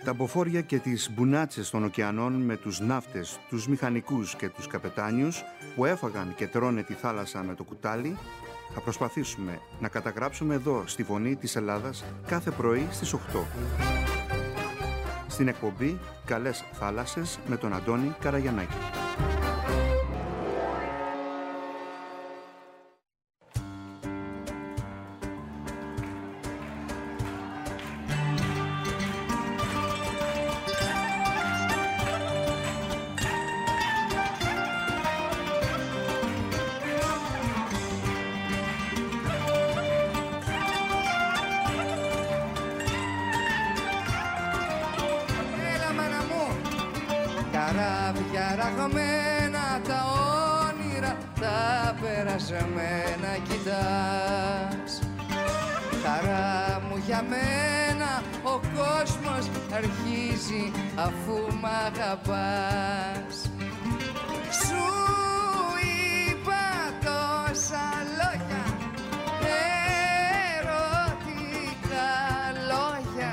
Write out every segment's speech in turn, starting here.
τα μποφόρια και τις μπουνάτσες των ωκεανών με τους ναύτες, τους μηχανικούς και τους καπετάνιους που έφαγαν και τρώνε τη θάλασσα με το κουτάλι, θα προσπαθήσουμε να καταγράψουμε εδώ στη Φωνή της Ελλάδας κάθε πρωί στις 8. Στην εκπομπή «Καλές θάλασσες» με τον Αντώνη Καραγιαννάκη. Καράβια ραγμένα τα όνειρα, τα περασμένα κοιτάς. Χαρά μου για μένα ο κόσμος αρχίζει αφού μ' αγαπάς. Σου είπα τόσα λόγια, ερωτικά λόγια,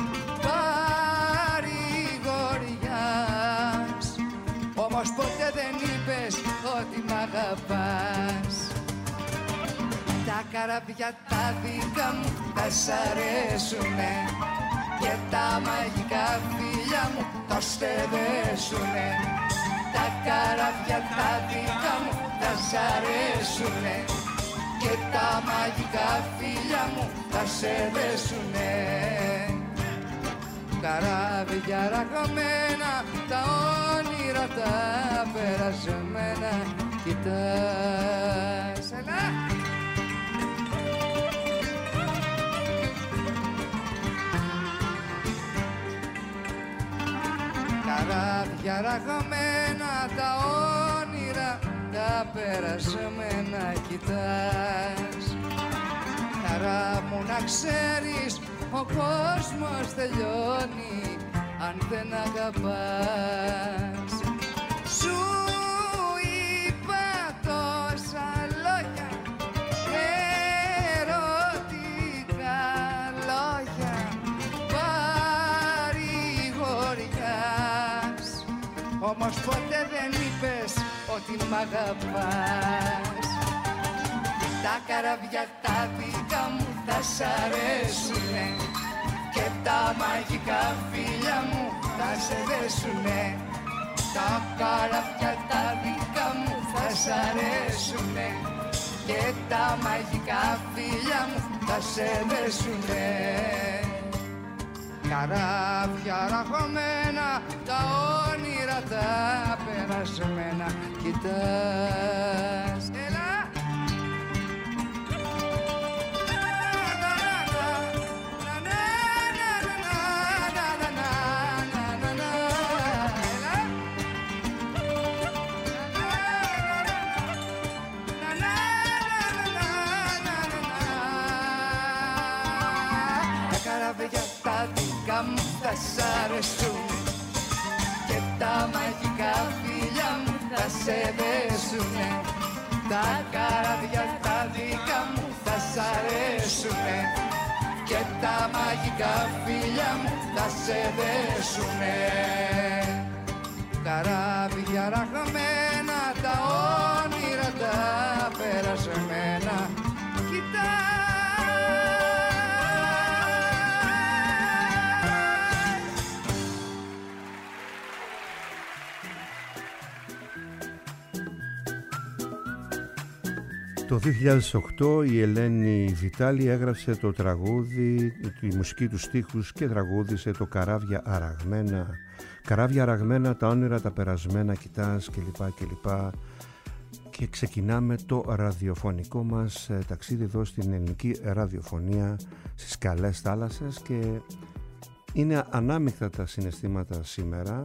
όμως ποτέ δεν είπες ότι μ' αγαπάς. Τα καράβια τα δικά μου θα σ' αρέσουνε και τα μαγικά φίλια μου θα στεδέσουνε. Τα καράβια τα δικά μου θα σ' αρέσουνε και τα μαγικά φίλια μου θα σε δέσουνε. Καράβια ραγμένα, τα όνειρα τα περασμένα κοιτάς. Έλα! Καράβια ραγμένα, τα όνειρα τα περασμένα κοιτάς. Χαρά μου να ξέρεις, ο κόσμος τελειώνει αν δεν αγαπάς. Σου είπα τόσα λόγια, ερωτικά λόγια, παρηγοριάς. Όμως ποτέ δεν είπες ότι μ' αγαπάς. Τα καράβια τα δικά μου θα σ' αρέσουνε και τα μαγικά φίλια μου θα σε δέσουνε. Τα καράβια τα δικά μου θα σ' αρέσουνε και τα μαγικά φίλια μου θα σε δέσουνε. Καράβια ραγμένα, τα όνειρα τα περασμένα κοιτάς. Έλα! Τα δικά μου θα σ' αρέσουν και τα μαγικά φίλια μου θα σε δέσουνε. Τα καράβια τα δικά μου θα σ' αρέσουνε και τα μαγικά φίλια μου θα σε δέσουνε. Καράβια ραγμένα, τα όνειρα τα περασμένα κοιτάς. Το 2008 η Ελένη Βιτάλη έγραψε το τραγούδι, τη μουσική του στίχους και τραγούδισε το «Καράβια αραγμένα». Καράβια αραγμένα, τα όνειρα τα περασμένα κοιτάς κλπ. Και ξεκινάμε το ραδιοφωνικό μας ταξίδι εδώ στην ελληνική ραδιοφωνία στις καλές θάλασσες και είναι ανάμεικτα τα συναισθήματα σήμερα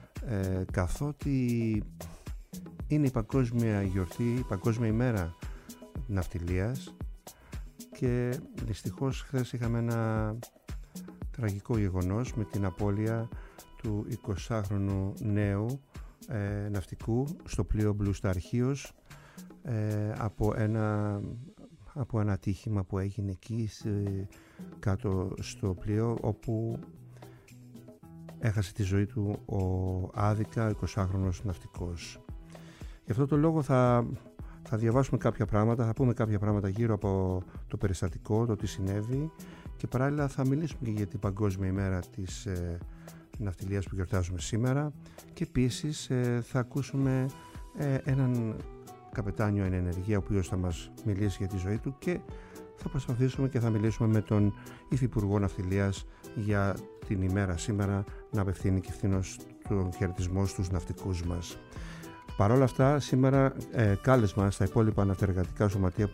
καθότι είναι η παγκόσμια γιορτή, η παγκόσμια ημέρα ναυτιλίας και δυστυχώς χθες είχαμε ένα τραγικό γεγονός με την απώλεια του 20χρονου νέου ναυτικού στο πλοίο Blue Star Chios από ένα ατύχημα που έγινε εκεί κάτω στο πλοίο, όπου έχασε τη ζωή του άδικα ο 20χρονος ναυτικός. Γι' αυτό το λόγο θα διαβάσουμε κάποια πράγματα, θα πούμε κάποια πράγματα γύρω από το περιστατικό, το τι συνέβη, και παράλληλα θα μιλήσουμε και για την Παγκόσμια ημέρα της ναυτιλίας που γιορτάζουμε σήμερα, και επίσης θα ακούσουμε έναν καπετάνιο εν ενεργεία, ο οποίος θα μας μιλήσει για τη ζωή του, και θα προσπαθήσουμε και θα μιλήσουμε με τον Υφυπουργό Ναυτιλίας για την ημέρα σήμερα, να απευθύνει και ευθύνος τον χαιρετισμό στους ναυτικούς μας. Παρ' όλα αυτά, σήμερα κάλεσμα στα υπόλοιπα ναυτεργατικά σωματεία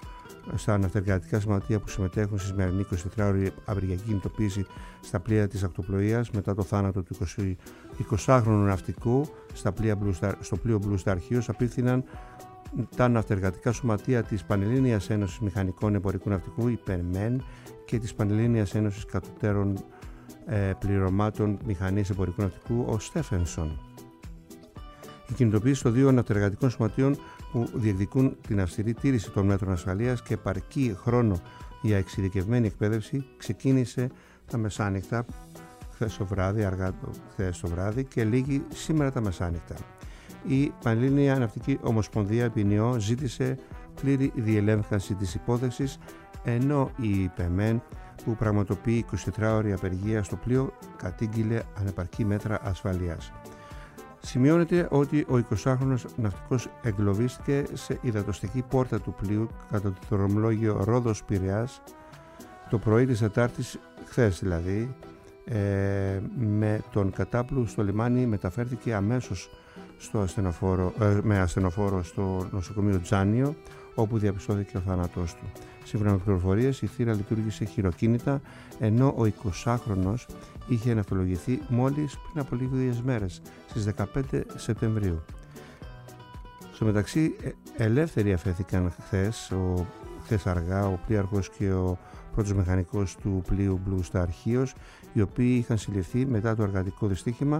που συμμετέχουν στη σημερινή 24ωρη απεργιακή κινητοποίηση στα πλοία της ακτοπλοείας μετά το θάνατο του 20χρονου ναυτικού στο πλοίο Blue Star Hughes, απίθυναν τα ναυτεργατικά σωματεία της Πανελλήνιας Ένωσης Μηχανικών Εμπορικού Ναυτικού, η ΠΕΝΜΕΝ, και της Πανελλήνιας Ένωσης Κατωτέρων Πληρωμάτων Μηχανής Εμπορικού Ναυτικού, ο Στέφενσον. Η κινητοποίηση των δύο ναυτεργατικών σωματείων που διεκδικούν την αυστηρή τήρηση των μέτρων ασφαλείας και επαρκή χρόνο για εξειδικευμένη εκπαίδευση ξεκίνησε τα μεσάνυχτα αργά το βράδυ και λίγη σήμερα τα μεσάνυχτα. Η Πανελλήνια Ναυτική Ομοσπονδία ποινιό ζήτησε πλήρη διελεύκανση της υπόθεσης, ενώ η ΠΕΜΕΝ, που πραγματοποιεί 24ωρη απεργία στο πλοίο, κατήγγειλε ανεπαρκή μέτρα ασφαλείας. Σημειώνεται ότι ο 20χρονος ναυτικός εγκλωβίστηκε σε υδατοστική πόρτα του πλοίου κατά το δρομολόγιο Ρόδος-Πειραιάς το πρωί της Τετάρτης, χθες δηλαδή. Με τον κατάπλου στο λιμάνι μεταφέρθηκε αμέσως με ασθενοφόρο στο νοσοκομείο Τζάνιο, όπου διαπιστώθηκε ο θάνατός του. Σύμφωνα με πληροφορίες, η θύρα λειτουργήσε χειροκίνητα, ενώ ο 20χρονος είχε ναυτολογηθεί μόλις πριν από λίγες μέρες, στις 15 Σεπτεμβρίου. Στο μεταξύ, ελεύθεροι αφέθηκαν χθες αργά ο πλοίαρχος και ο πρώτος μηχανικός του πλοίου Blue Star Hughes, οι οποίοι είχαν συλληφθεί μετά το εργατικό δυστύχημα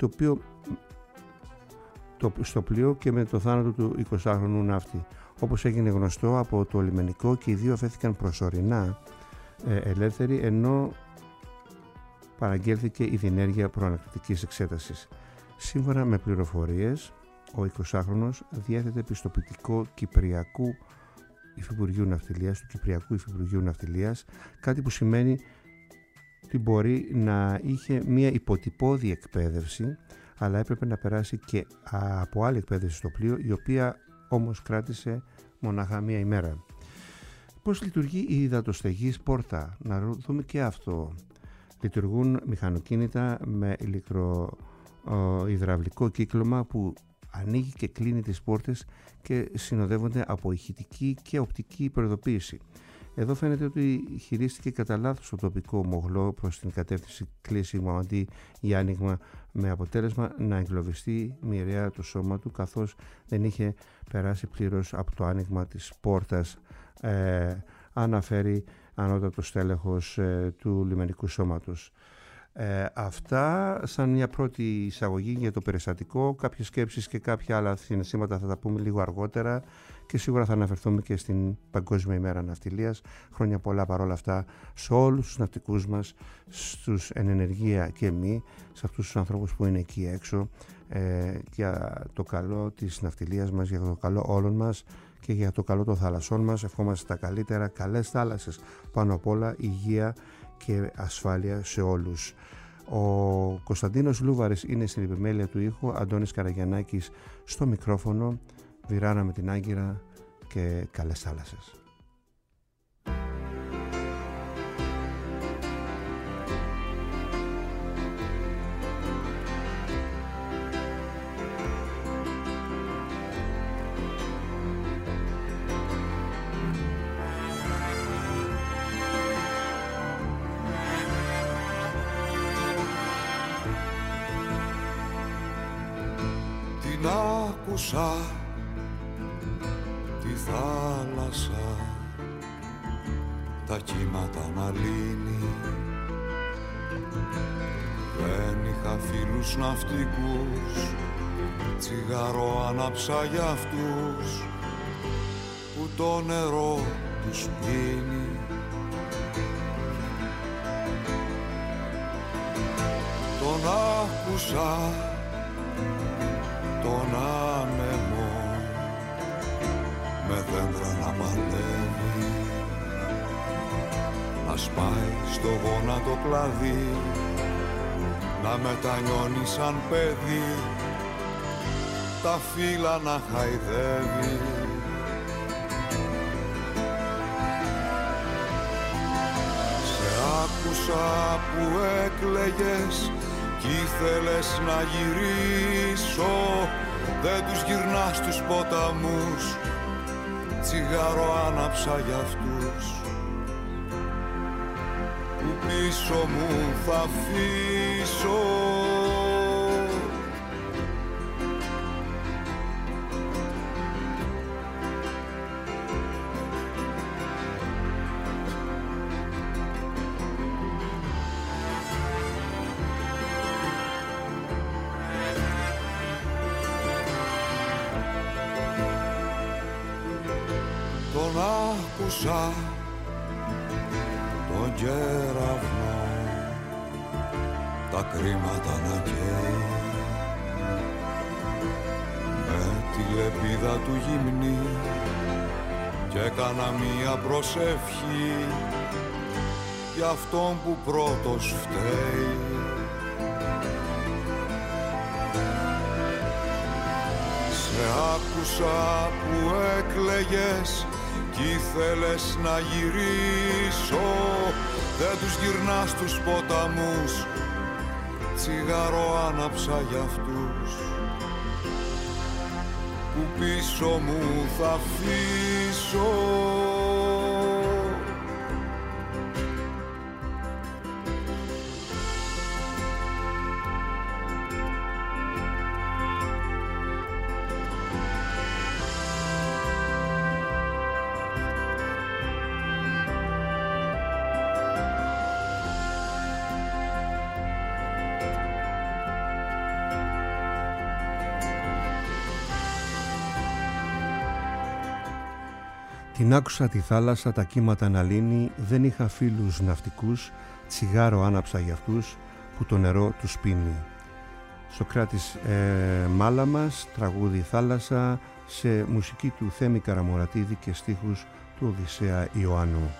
στο πλοίο και με το θάνατο του 20χρονου ναύτη. Όπως έγινε γνωστό από το λιμενικό, και οι δύο αφέθηκαν προσωρινά ελεύθεροι, ενώ παραγγέλθηκε η διενέργεια προανακτικής εξέτασης. Σύμφωνα με πληροφορίες, ο 20χρονος διέθετε πιστοποιητικό Κυπριακού Υφυπουργείου Ναυτιλίας, του Κυπριακού Υφυπουργείου Ναυτιλίας, κάτι που σημαίνει ότι μπορεί να είχε μία υποτυπώδη εκπαίδευση, αλλά έπρεπε να περάσει και από άλλη εκπαίδευση στο πλοίο, η οποία όμως κράτησε μονάχα μία ημέρα. Πώς λειτουργεί η υδατοστεγής πόρτα? Να δούμε και αυτό. Λειτουργούν μηχανοκίνητα με ηλεκτροϊδραυλικό κύκλωμα που ανοίγει και κλείνει τις πόρτες και συνοδεύονται από ηχητική και οπτική προειδοποίηση. Εδώ φαίνεται ότι χειρίστηκε κατά λάθος το τοπικό μοχλό προς την κατεύθυνση κλείσιμο αντί για άνοιγμα, με αποτέλεσμα να εγκλωβιστεί μοιραία το σώμα του, καθώς δεν είχε περάσει πλήρως από το άνοιγμα της πόρτας, αναφέρει ανώτατο στέλεχος του λιμενικού σώματος. Αυτά σαν μια πρώτη εισαγωγή για το περιστατικό. Κάποιες σκέψεις και κάποια άλλα συναισθήματα θα τα πούμε λίγο αργότερα, και σίγουρα θα αναφερθούμε και στην Παγκόσμια ημέρα ναυτιλίας. Χρόνια πολλά παρόλα αυτά σε όλους τους ναυτικούς μας, στους εν ενεργεία και μη, σε αυτούς τους ανθρώπους που είναι εκεί έξω, για το καλό της ναυτιλίας μας, για το καλό όλων μας και για το καλό των θαλασσών μας. Ευχόμαστε τα καλύτερα, καλές θάλασσες, πάνω απ' όλα υγεία και ασφάλεια σε όλους. Ο Κωνσταντίνος Λούβαρης είναι στην επιμέλεια του ήχου, Αντώνης Καραγιαννάκης στο μικρόφωνο. Βιράνα με την Άγκυρα και καλές θάλασσες. Άκουσα τη θάλασσα, τα κύματα να λύνει. Δεν είχα φίλους ναυτικούς, τσιγάρο άναψα για αυτούς που το νερό τους πίνει. Τον άκουσα τον άνεμο με δέντρα να παλεύει, να σπάει στο γόνατο κλαδί, να μετανιώνει σαν παιδί, τα φύλλα να χαϊδεύει. Σε άκουσα που έκλαιγες κι ήθελες να γυρίσω, δεν τους γυρνάς τους ποταμούς, τσιγάρο άναψα για αυτούς που πίσω μου θα αφήσω. Τον άκουσα τον κεραυνό, τα κρίματα να καίει, με τη λεπίδα του γυμνή κι έκανα μία προσευχή για αυτόν που πρώτος φταίει. Σε άκουσα που έκλαιγες κι ήθελες να γυρίσω, δεν τους γυρνάς τους ποταμούς, τσιγάρο άναψα για αυτούς που πίσω μου θα αφήσω. Την άκουσα τη θάλασσα, τα κύματα να λύνει, δεν είχα φίλους ναυτικούς, τσιγάρο άναψα για αυτούς που το νερό τους πίνει. Σοκράτης Μάλαμας, τραγούδι Θάλασσα, σε μουσική του Θέμη Καραμορατίδη και στίχους του Οδυσσέα Ιωάννου.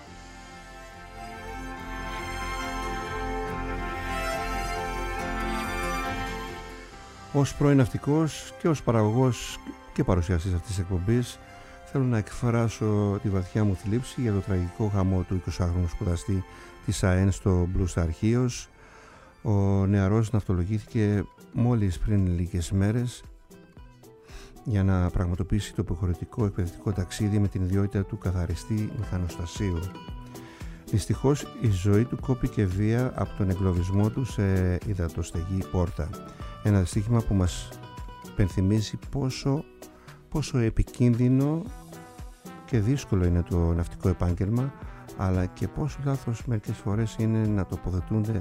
Ως πρώην ναυτικός και ως παραγωγός και παρουσιαστής αυτής της εκπομπής, θέλω να εκφράσω τη βαθιά μου θλίψη για το τραγικό γαμό του 20χρονου σπουδαστή της ΑΕΝ στο Μπλούστα Αρχείος. Ο νεαρός ναυτολογήθηκε μόλις πριν λίγες μέρες για να πραγματοποιήσει το υποχρεωτικό εκπαιδευτικό ταξίδι με την ιδιότητα του καθαριστή μηχανοστασίου. Δυστυχώς η ζωή του κόπηκε βία από τον εγκλωβισμό του σε υδατοστεγή πόρτα. Ένα δυστύχημα που μας πενθυμίζει πόσο επικίνδυνο και δύσκολο είναι το ναυτικό επάγγελμα, αλλά και πόσο λάθος μερικές φορές είναι να τοποθετούνται,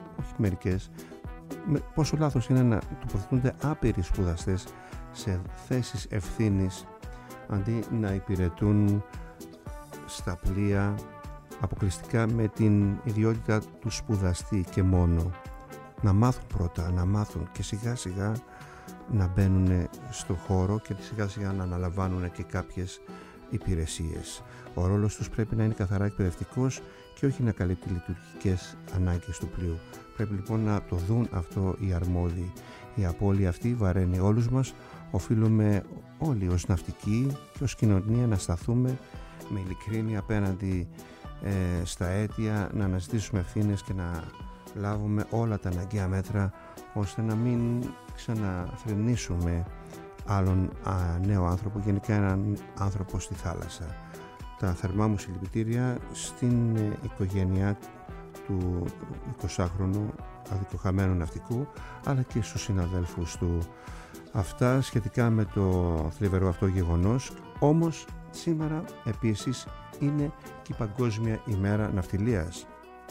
πόσο λάθος είναι να τοποθετούνται άπειροι σπουδαστές σε θέσεις ευθύνης αντί να υπηρετούν στα πλοία αποκλειστικά με την ιδιότητα του σπουδαστή και μόνο. Να μάθουν πρώτα, να μάθουν και σιγά σιγά να μπαίνουν στο χώρο και σιγά σιγά να αναλαμβάνουν και κάποιες υπηρεσίες. Ο ρόλος τους πρέπει να είναι καθαρά εκπαιδευτικός και όχι να καλύπτει λειτουργικές ανάγκες του πλοίου. Πρέπει λοιπόν να το δουν αυτό οι αρμόδιοι. Η απώλεια αυτή βαραίνει όλους μας. Οφείλουμε όλοι ως ναυτικοί και ως κοινωνία να σταθούμε με ειλικρίνεια απέναντι στα αίτια, να αναζητήσουμε ευθύνες και να λάβουμε όλα τα αναγκαία μέτρα ώστε να μην ξαναθρηνήσουμε άλλον νέο άνθρωπο, γενικά έναν άνθρωπο στη θάλασσα. Τα θερμά μου συλληπιτήρια στην οικογένειά του 20χρονου αδικοχαμένου ναυτικού, αλλά και στους συναδέλφους του. Αυτά σχετικά με το θλιβερό αυτό γεγονός. Όμως σήμερα επίσης είναι και η Παγκόσμια ημέρα ναυτιλίας.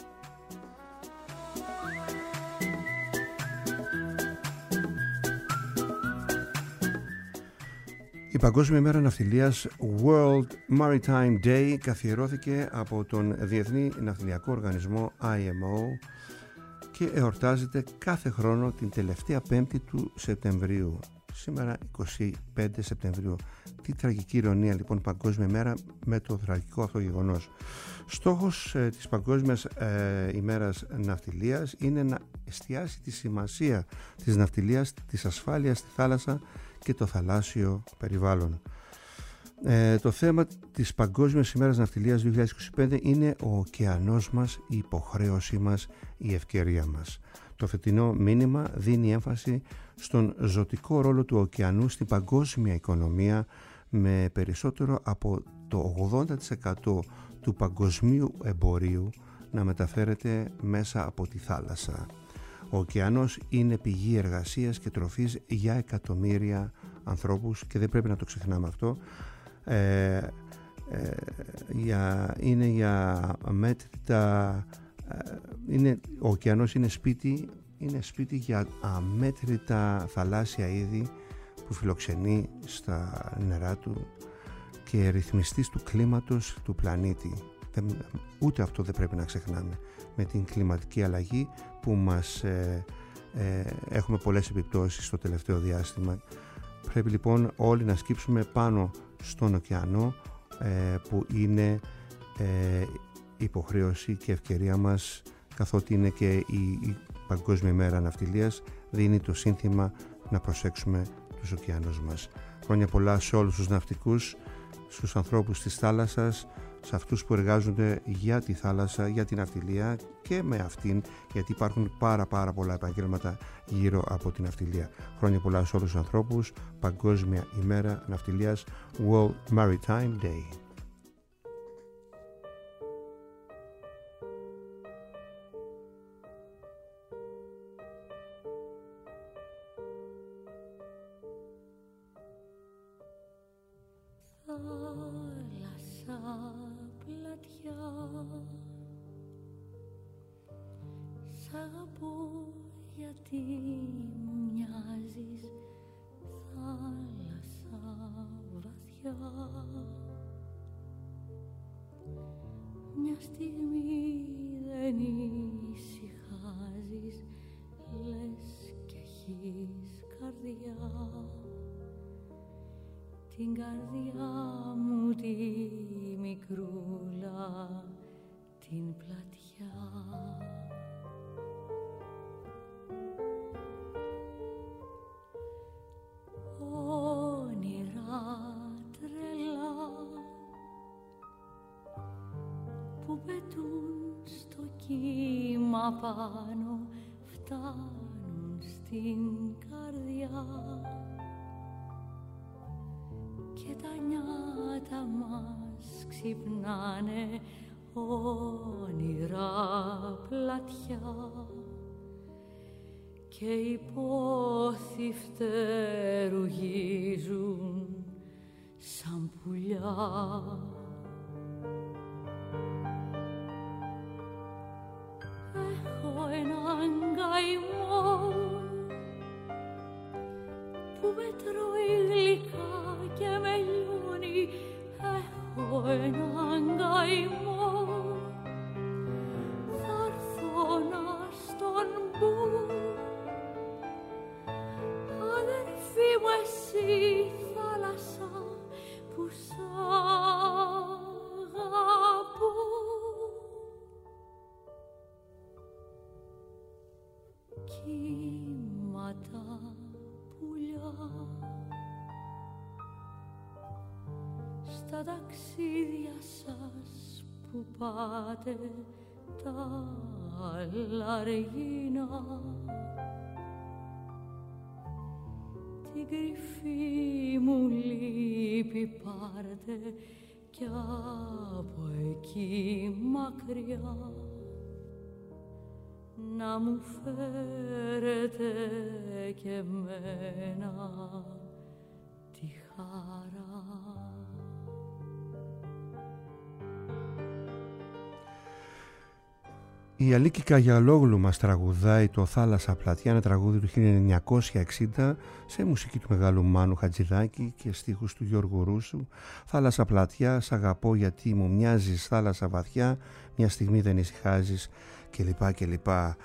Η Παγκόσμια ημέρα ναυτιλίας World Maritime Day καθιερώθηκε από τον Διεθνή Ναυτιλιακό Οργανισμό IMO και εορτάζεται κάθε χρόνο την τελευταία Πέμπτη του Σεπτεμβρίου. Σήμερα 25 Σεπτεμβρίου. Τι τραγική ηρωνία λοιπόν, Παγκόσμια ημέρα με το τραγικό αυτό γεγονός. Στόχος της Παγκόσμιας ημέρας ναυτιλίας είναι να εστιάσει τη σημασία της ναυτιλίας, της ασφάλειας στη θάλασσα και το θαλάσσιο περιβάλλον. Το θέμα της Παγκόσμιας ημέρας ναυτιλίας 2025 είναι ο ωκεανός μας, η υποχρέωσή μας, η ευκαιρία μας. Το φετινό μήνυμα δίνει έμφαση στον ζωτικό ρόλο του ωκεανού στην παγκόσμια οικονομία, με περισσότερο από το 80% του παγκοσμίου εμπορίου να μεταφέρεται μέσα από τη θάλασσα. Ο ωκεανός είναι πηγή εργασίας και τροφής για εκατομμύρια ανθρώπους και δεν πρέπει να το ξεχνάμε αυτό. Είναι για αμέτρητα, ο ωκεανός είναι σπίτι για αμέτρητα θαλάσσια είδη που φιλοξενεί στα νερά του και ρυθμιστής του κλίματος του πλανήτη. Ούτε αυτό δεν πρέπει να ξεχνάμε. Με την κλιματική αλλαγή που μας έχουμε πολλές επιπτώσεις στο τελευταίο διάστημα. Πρέπει λοιπόν όλοι να σκύψουμε πάνω στον ωκεανό που είναι υποχρέωση και ευκαιρία μας, καθότι είναι και η Παγκόσμια ημέρα ναυτιλίας, δίνει το σύνθημα να προσέξουμε τους ωκεανούς μας. Χρόνια πολλά σε όλους τους ναυτικούς, στους ανθρώπους της θάλασσας, σε αυτούς που εργάζονται για τη θάλασσα, για την ναυτιλία και με αυτήν, γιατί υπάρχουν πάρα πολλά επαγγέλματα γύρω από την ναυτιλία. Χρόνια πολλά σε όλους τους ανθρώπους. Παγκόσμια ημέρα ναυτιλίας, World Maritime Day. Σ' αγαπώ γιατί μου μοιάζεις, θάλασσα βαθιά. Μια στιγμή δεν ησυχάζεις, λες κι έχεις καρδιά. Την καρδιά μου τη μικρούλα, την πλατιά. Όνειρα τρελά που πετούν στο κύμα πάνω, φτάνουν στην καρδιά και τα νιάτα μας ξυπνάνε, όνειρα πλατιά. Και οι πόθοι φτερουγίζουν σαν πουλιά. Έχω έναν καημό που με τρώει γλυκά και με λιώνει. Έχω έναν καημό, θα έρθω να στον πω. Αδερφή μου εσύ θάλασσα που σ' αγαπώ. Κύματα πουλιά στα ταξίδια σας που πάτε τα λαργίνα, την κρυφή μου λύπη πάρτε κι από εκεί μακριά, να μου φέρετε και εμένα τη χαρά. Η Αλίκη Καγιαλόγλου μας τραγουδάει το «Θάλασσα πλατιά», ένα τραγούδι του 1960 σε μουσική του μεγάλου Μάνου Χατζηδάκη και στίχους του Γιώργου Ρούσου. «Θάλασσα πλατιά, σ' αγαπώ γιατί μου μοιάζεις, θάλασσα βαθιά, μια στιγμή δεν ησυχάζεις» κλπ.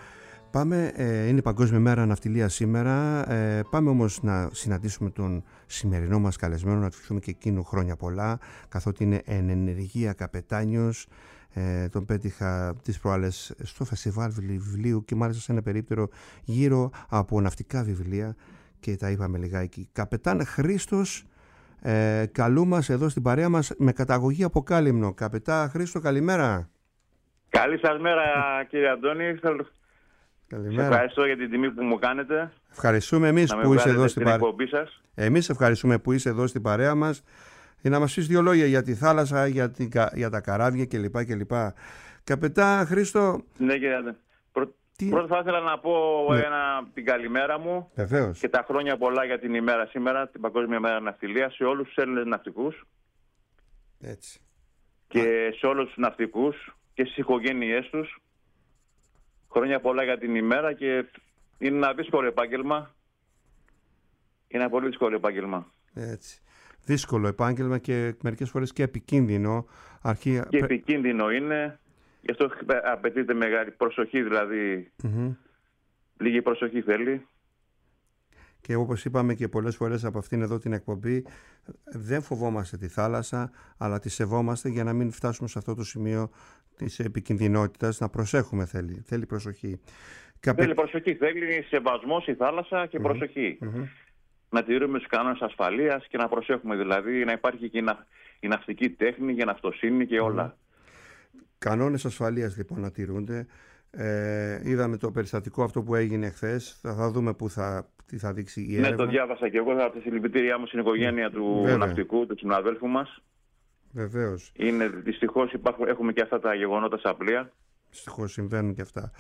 Πάμε, είναι Παγκόσμια Μέρα Ναυτιλίας σήμερα. Πάμε όμως να συναντήσουμε τον σημερινό μας καλεσμένο, να του ευχηθούμε και εκείνου χρόνια πολλά, καθότι είναι εν ενεργεία καπετάνιος. Τον πέτυχα τις προάλλες στο φεστιβάλ βιβλίου και μάλιστα σε ένα περίπτερο γύρω από ναυτικά βιβλία και τα είπαμε λιγάκι. Καπετάν Χρήστος Καλούμας εδώ στην παρέα μας με καταγωγή από Κάλυμνο. Καπετά Χρήστο, καλημέρα. Καλή σας μέρα κύριε Αντώνη. Καλημέρα. Σε ευχαριστώ για την τιμή που μου κάνετε. Ευχαριστούμε εμείς που είσαι εδώ στην παρέα. Εμείς ευχαριστούμε που είσαι εδώ στην παρέα μας για να μας πεις δύο λόγια για τη θάλασσα, για τα καράβια κλπ. Καπετά Χρήστο. Ναι κύριε Αντώνη. Πρώτα θα ήθελα να πω την καλημέρα μου. Βεβαίως. Και τα χρόνια πολλά για την ημέρα σήμερα, την Παγκόσμια Μέρα Ναυτιλίας, σε όλους τους Έλληνες ναυτικούς. Έτσι. Και σε όλους τους ναυτικούς και στις οικογένειές τους. Χρόνια πολλά για την ημέρα και είναι ένα δύσκολο επάγγελμα. Είναι ένα πολύ δύσκολο επάγγελμα. Έτσι. Δύσκολο επάγγελμα και μερικές φορές και επικίνδυνο. Και επικίνδυνο είναι. Γι' αυτό απαιτείται μεγάλη προσοχή, δηλαδή. Λίγη προσοχή θέλει. Και όπως είπαμε και πολλές φορές από αυτήν εδώ την εκπομπή, δεν φοβόμαστε τη θάλασσα, αλλά τη σεβόμαστε για να μην φτάσουμε σε αυτό το σημείο της επικινδυνότητας. Να προσέχουμε θέλει προσοχή. Θέλει προσοχή, θέλει σεβασμός η θάλασσα και προσοχή. Να τηρούμε τους κανόνες ασφαλείας και να προσέχουμε, δηλαδή να υπάρχει και η ναυτική τέχνη για ναυτοσύνη και όλα. Κανόνες ασφαλείας λοιπόν να τηρούνται. Είδαμε το περιστατικό αυτό που έγινε χθες. Θα δούμε τι θα δείξει η έρευνα. Ναι, το διάβασα και εγώ. Θα τη συλληπιτήριά μου στην οικογένεια του ναυτικού, του συναδέλφου μας. Βεβαίως. Δυστυχώς έχουμε και αυτά τα γεγονότα στα πλοία. Δυστυχώς συμβαίνουν και αυτά.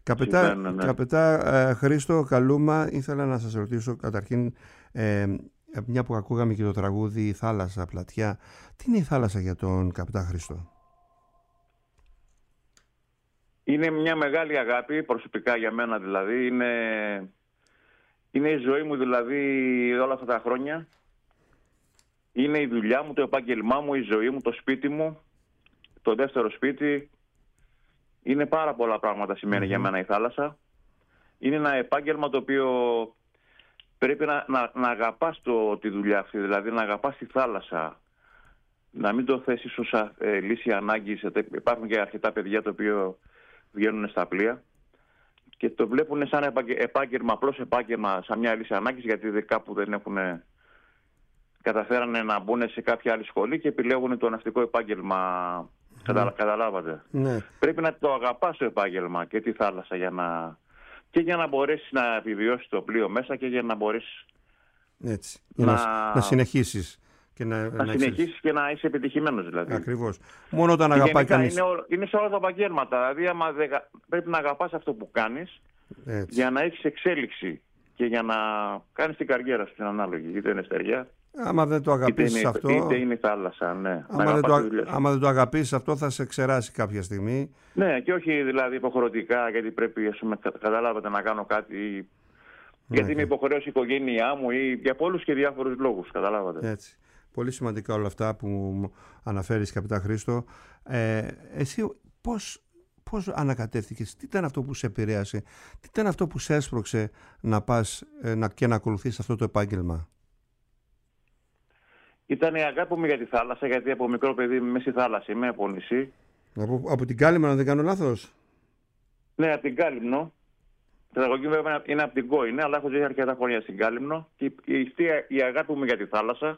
Καπετά Χρήστο Καλούμα, ήθελα να σας ρωτήσω καταρχήν, μια που ακούγαμε και το τραγούδι «Η θάλασσα πλατιά», τι είναι η θάλασσα για τον Καπετά Χρήστο? Είναι μια μεγάλη αγάπη, προσωπικά για μένα δηλαδή. Είναι η ζωή μου δηλαδή όλα αυτά τα χρόνια. Είναι η δουλειά μου, το επάγγελμά μου, η ζωή μου, το σπίτι μου, το δεύτερο σπίτι. Είναι πάρα πολλά πράγματα σημαίνει για μένα η θάλασσα. Είναι ένα επάγγελμα το οποίο πρέπει να αγαπάς τη δουλειά αυτή, δηλαδή να αγαπάς τη θάλασσα. Να μην το θέσεις ως λύση ανάγκης. Υπάρχουν και αρκετά παιδιά τα οποία βγαίνουν στα πλοία και το βλέπουν σαν επάγγελμα, απλώς επάγγελμα, σαν μια λύση ανάγκης, γιατί κάπου δεν έχουν καταφέρανε να μπουν σε κάποια άλλη σχολή και επιλέγουν το ναυτικό επάγγελμα. Καταλάβατε. Ναι. Πρέπει να το αγαπάς το επάγγελμα και τη θάλασσα για να μπορέσεις να επιβιώσεις το πλοίο μέσα και για να μπορέσεις να συνεχίσεις. Να συνεχίσεις και να είσαι επιτυχημένος δηλαδή. Ακριβώς. Μόνο όταν αγαπάει κανείς. Είναι σε όλα τα επαγγέλματα. Δηλαδή πρέπει να αγαπάς αυτό που κάνεις για να έχεις εξέλιξη και για να κάνεις την καριέρα σου την ανάλογη. Είτε είναι στεριά, άμα δεν το αγαπήσεις αυτό, είτε είναι η θάλασσα. Ναι. Άμα δεν το αγαπήσεις αυτό θα σε ξεράσει κάποια στιγμή. Ναι, και όχι δηλαδή υποχρεωτικά, γιατί πρέπει καταλάβετε να κάνω κάτι. Γιατί είναι υποχρέωση η οικογένειά μου ή για πολλούς και διάφορους λόγους. Καταλάβατε. Έτσι. Πολύ σημαντικά όλα αυτά που αναφέρεις, Καπετά Χρήστο. Εσύ πώς ανακατεύτηκες, τι ήταν αυτό που σε επηρέασε, τι ήταν αυτό που σε έσπρωξε να πας και να ακολουθείς αυτό το επάγγελμα? Ήταν η αγάπη μου για τη θάλασσα, γιατί από μικρό παιδί είμαι στη θάλασσα, είμαι από νησί. Από την Κάλυμνο, αν δεν κάνω λάθος? Ναι, από την Κάλυμνο. Η παιδαγωγή βέβαια είναι από την Κόη, αλλά έχω ζήσει αρκετά χρόνια στην Κάλυμνο και η αγάπη μου για τη θάλασσα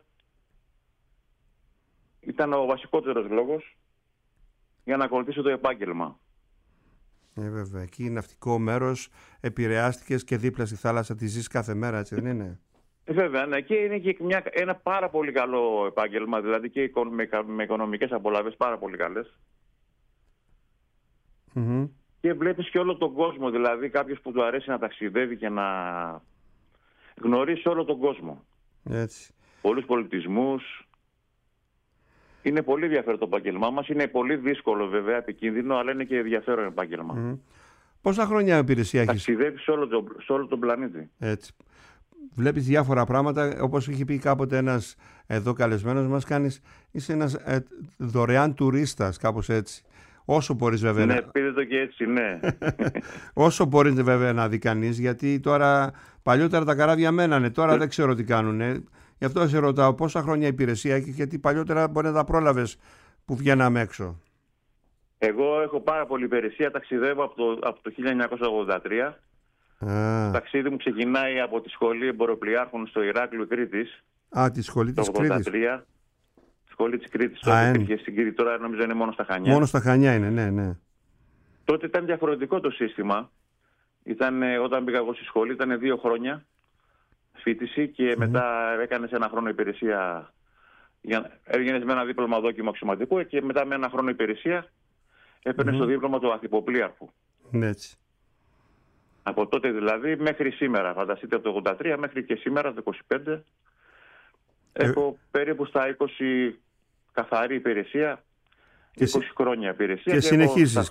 ήταν ο βασικότερος λόγος για να ακολουθήσω το επάγγελμα. Βέβαια. Εκεί ναυτικό μέρος, επηρεάστηκες και δίπλα στη θάλασσα τη ζεις κάθε μέρα, έτσι δεν είναι? Βέβαια, ναι. Και είναι και ένα πάρα πολύ καλό επάγγελμα, δηλαδή και με οικονομικές απολαύσεις πάρα πολύ καλές. Και βλέπεις και όλο τον κόσμο, δηλαδή κάποιος που του αρέσει να ταξιδεύει και να γνωρίσει όλο τον κόσμο. Έτσι. Πολλούς πολιτισμούς. Είναι πολύ ενδιαφέρον το επάγγελμά μας. Είναι πολύ δύσκολο βέβαια, επικίνδυνο, αλλά είναι και ενδιαφέρον επάγγελμα. Πόσα χρόνια υπηρεσία έχεις? Ταξιδεύεις σε όλο τον πλανήτη. Έτσι. Βλέπεις διάφορα πράγματα, όπως είχε πει κάποτε ένας εδώ καλεσμένος μας, είσαι ένας δωρεάν τουρίστας, κάπως έτσι. Όσο μπορείς βέβαια. Ναι, πείτε το και έτσι, ναι. Όσο μπορείς βέβαια να δει κανείς, γιατί τώρα παλιότερα τα καράβια μένανε, τώρα δεν ξέρω τι κάνουνε. Γι' αυτό σε ρωτάω πόσα χρόνια υπηρεσία έχει, γιατί παλιότερα μπορεί να τα πρόλαβες που βγαίναμε έξω. Εγώ έχω πάρα πολλή υπηρεσία, ταξιδεύω από το 1983. Το ταξίδι μου ξεκινάει από τη σχολή εμποροπλιάρχων στο Ηράκλειο Κρήτης. Τη σχολή της Κρήτης. Σχολή της Κρήτης, τότε υπήρχε στην Κρήτη, τώρα νομίζω είναι μόνο στα Χανιά. Μόνο στα Χανιά είναι, ναι. Τότε ήταν διαφορετικό το σύστημα. Όταν πήγα εγώ στη σχολή ήταν 2 χρόνια φοιτηση και μετά έκανες 1 χρόνο υπηρεσία. Έβγαινες με ένα δίπλωμα δόκιμο αξιωματικού και μετά με 1 χρόνο υπηρεσία έπαιρνες το δίπλωμα του ανθυποπλίαρχου. Έτσι. Από τότε δηλαδή μέχρι σήμερα, φανταστείτε από το 83 μέχρι και σήμερα το 25, έχω περίπου στα 20 καθαρή υπηρεσία, 20 χρόνια υπηρεσία. Και συνεχίζεις.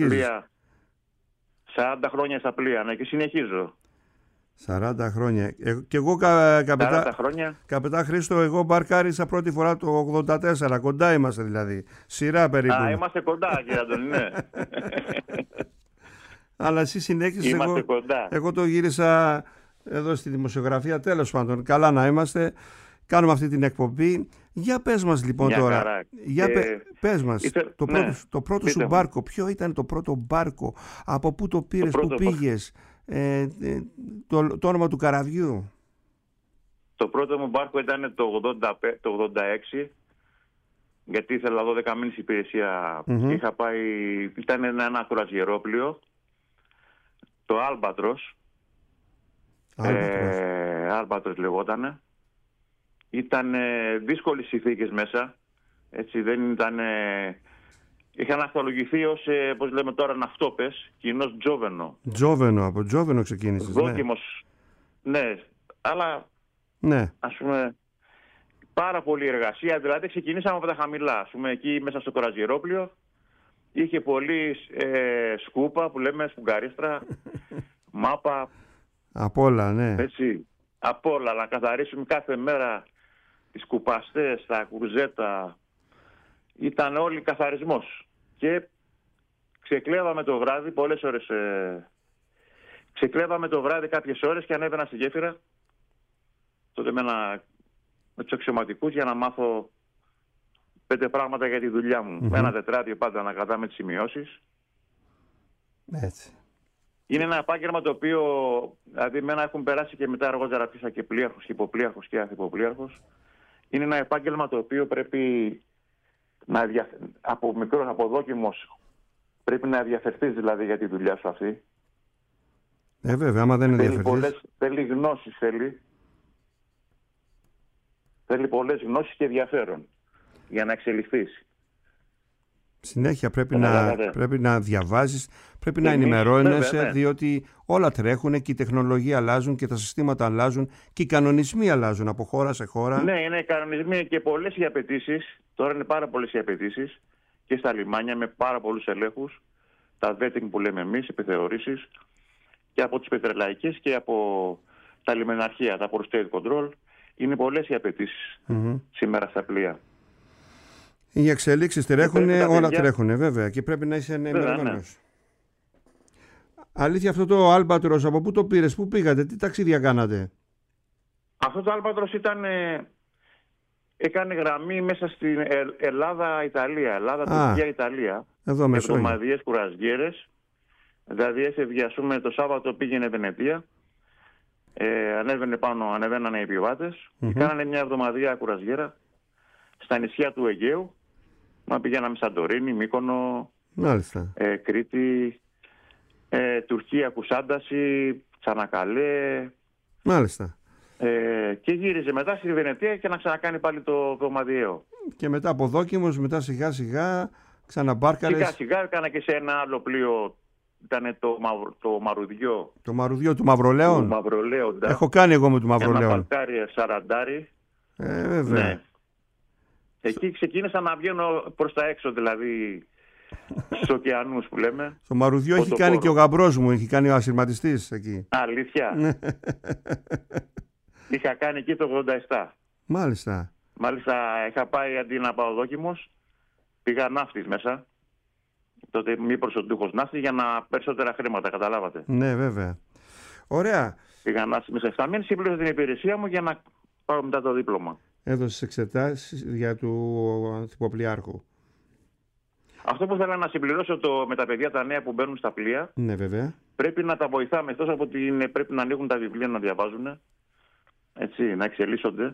40 χρόνια στα πλοία, ναι, και συνεχίζω. 40 χρόνια. Και εγώ, καπετά Χρήστο, εγώ μπαρκάρισα πρώτη φορά το 84. Κοντά είμαστε δηλαδή. Σειρά περίπου. Είμαστε κοντά, κύριε Αντώνη, ναι. Αλλά εσύ συνέχισες. Εγώ το γύρισα εδώ στη δημοσιογραφία. Τέλος πάντων, καλά να είμαστε. Κάνουμε αυτή την εκπομπή. Για πες μας λοιπόν τώρα. Πες μας. Το πρώτο σου μπάρκο. Ποιο ήταν το πρώτο μπάρκο? Από πού το πήρες, πού πήγες? Το όνομα του καραβιού. Το πρώτο μου μπάρκο ήταν το 86. Γιατί ήθελα 12 μήνες υπηρεσία. Είχα πάει, ήταν ένα κουραζιερόπλοιο, το Άλμπατρος. Άλμπατρος λεγότανε. Ήταν δύσκολες συνθήκες μέσα. Έτσι, δεν ήταν. Είχαν αυτολογηθεί ως, πώς λέμε τώρα, ναυτόπες, κοινώς Τζόβενο. Από Τζόβενο ξεκίνησες. Δόκιμος, ναι, αλλά ναι. Ας πούμε πάρα πολλή εργασία. Δηλαδή ξεκινήσαμε από τα χαμηλά. Ας πούμε εκεί μέσα στο κοραζιερόπλιο είχε πολύ σκούπα που λέμε σπουγγαρίστρα, μάπα. Απ' όλα, ναι. Έτσι, απ' όλα, να καθαρίσουμε κάθε μέρα τις κουπαστές, τα κουρζέτα. Ήταν όλοι καθαρισμός. Και ξεκλέβαμε το βράδυ, πολλές ώρες. Ξεκλέβαμε το βράδυ κάποιες ώρες και ανέβαινα στη γέφυρα. Τότε με τους αξιωματικούς για να μάθω 5 πράγματα για τη δουλειά μου. Με ένα τετράδιο πάντα να κρατάμε τις σημειώσεις. Έτσι. Είναι ένα επάγγελμα το οποίο, δηλαδή μένα έχουν περάσει και μετά αργότερα πήσα και πλοίαρχος και υποπλοίαρχος και ανθυποπλοίαρχος. Είναι ένα επάγγελμα το οποίο πρέπει από μικρός, από δόκιμος, πρέπει να ενδιαφερθείς δηλαδή για τη δουλειά σου αυτή. Βέβαια, άμα δεν ενδιαφερθείς. Θέλει γνώσεις, θέλει πολλές γνώσεις και ενδιαφέρον για να εξελιχθείς. Συνέχεια πρέπει να διαβάζεις, πρέπει να ενημερώνεσαι, διότι όλα τρέχουν και η τεχνολογία αλλάζουν και τα συστήματα αλλάζουν και οι κανονισμοί αλλάζουν από χώρα σε χώρα. Ναι, είναι οι κανονισμοί και πολλές οι απαιτήσεις. Τώρα είναι πάρα πολλές οι απαιτήσεις και στα λιμάνια με πάρα πολλούς ελέγχους. Τα vetting που λέμε εμείς, επιθεωρήσεις και από τις πετρελαϊκές και από τα λιμεναρχεία, τα prostate control. Είναι πολλές οι απαιτήσεις σήμερα στα πλοία. Οι εξελίξεις τρέχουν, όλα τρέχουν βέβαια και πρέπει να είσαι ενημερωμένος. Ναι. Αλήθεια, αυτό το Άλμπατρος από πού το πήρες, πού πήγατε, τι ταξίδια κάνατε? Αυτό το Άλμπατρος έκανε γραμμή μέσα στην Ελλάδα-Ιταλία, Ελλάδα-Τουρκία-Ιταλία. Εδώ Μεσόγειο. Εβδομαδιαίες κουραζιέρες. Δηλαδή έφευγε, ας πούμε, το Σάββατο πήγαινε Βενετία. Ανέβαιναν οι επιβάτες. Κάνανε μια εβδομαδία κουραζιέρα στα νησιά του Αιγαίου. Πηγαίναμε Σαντορίνη, Μύκονο, Κρήτη, Τουρκία, Κουσάνταση, Τσανακαλέ. Μάλιστα. Και γύριζε μετά στη Βενετία και να ξανακάνει πάλι το εβδομαδιαίο. Και μετά από δόκιμος, μετά σιγά σιγά ξαναμπάρκαρες. Σιγά σιγά έκανα και σε ένα άλλο πλοίο. Ήταν το Μαρουδιό. Το Μαρουδιό του Μαυρολέων. Του Μαυρολέων. Έχω κάνει εγώ με του Μαυρολέων. Ένα μπαλκάρι σαραντάρι. Βέβαια. Ναι. Εκεί ξεκίνησα να βγαίνω προς τα έξω, δηλαδή στους ωκεανούς που λέμε. Στο Μαρουδιό έχει κάνει και ο γαμπρός μου, έχει κάνει ο ασυρματιστής εκεί. Αλήθεια. Είχα κάνει εκεί το 87. Μάλιστα. Μάλιστα είχα πάει, αντί να πάω δόκιμος, πήγα ναύτης μέσα. τότε μη προσοντούχος να είστε για να περισσότερα χρήματα, καταλάβατε. Ναι, βέβαια. Ωραία. Πήγα να είμαι σε 7 μήνες, συμπλήρωσα την υπηρεσία μου για να πάρω μετά το δίπλωμα. Έδωσες εξετάσεις για του ανθυποπλιάρχου. Αυτό που θέλω να συμπληρώσω με τα παιδιά τα νέα που μπαίνουν στα πλοία, Ναι, βέβαια. πρέπει να τα βοηθάμε. Εκτός από ότι πρέπει να ανοίγουν τα βιβλία να διαβάζουν, έτσι, να εξελίσσονται.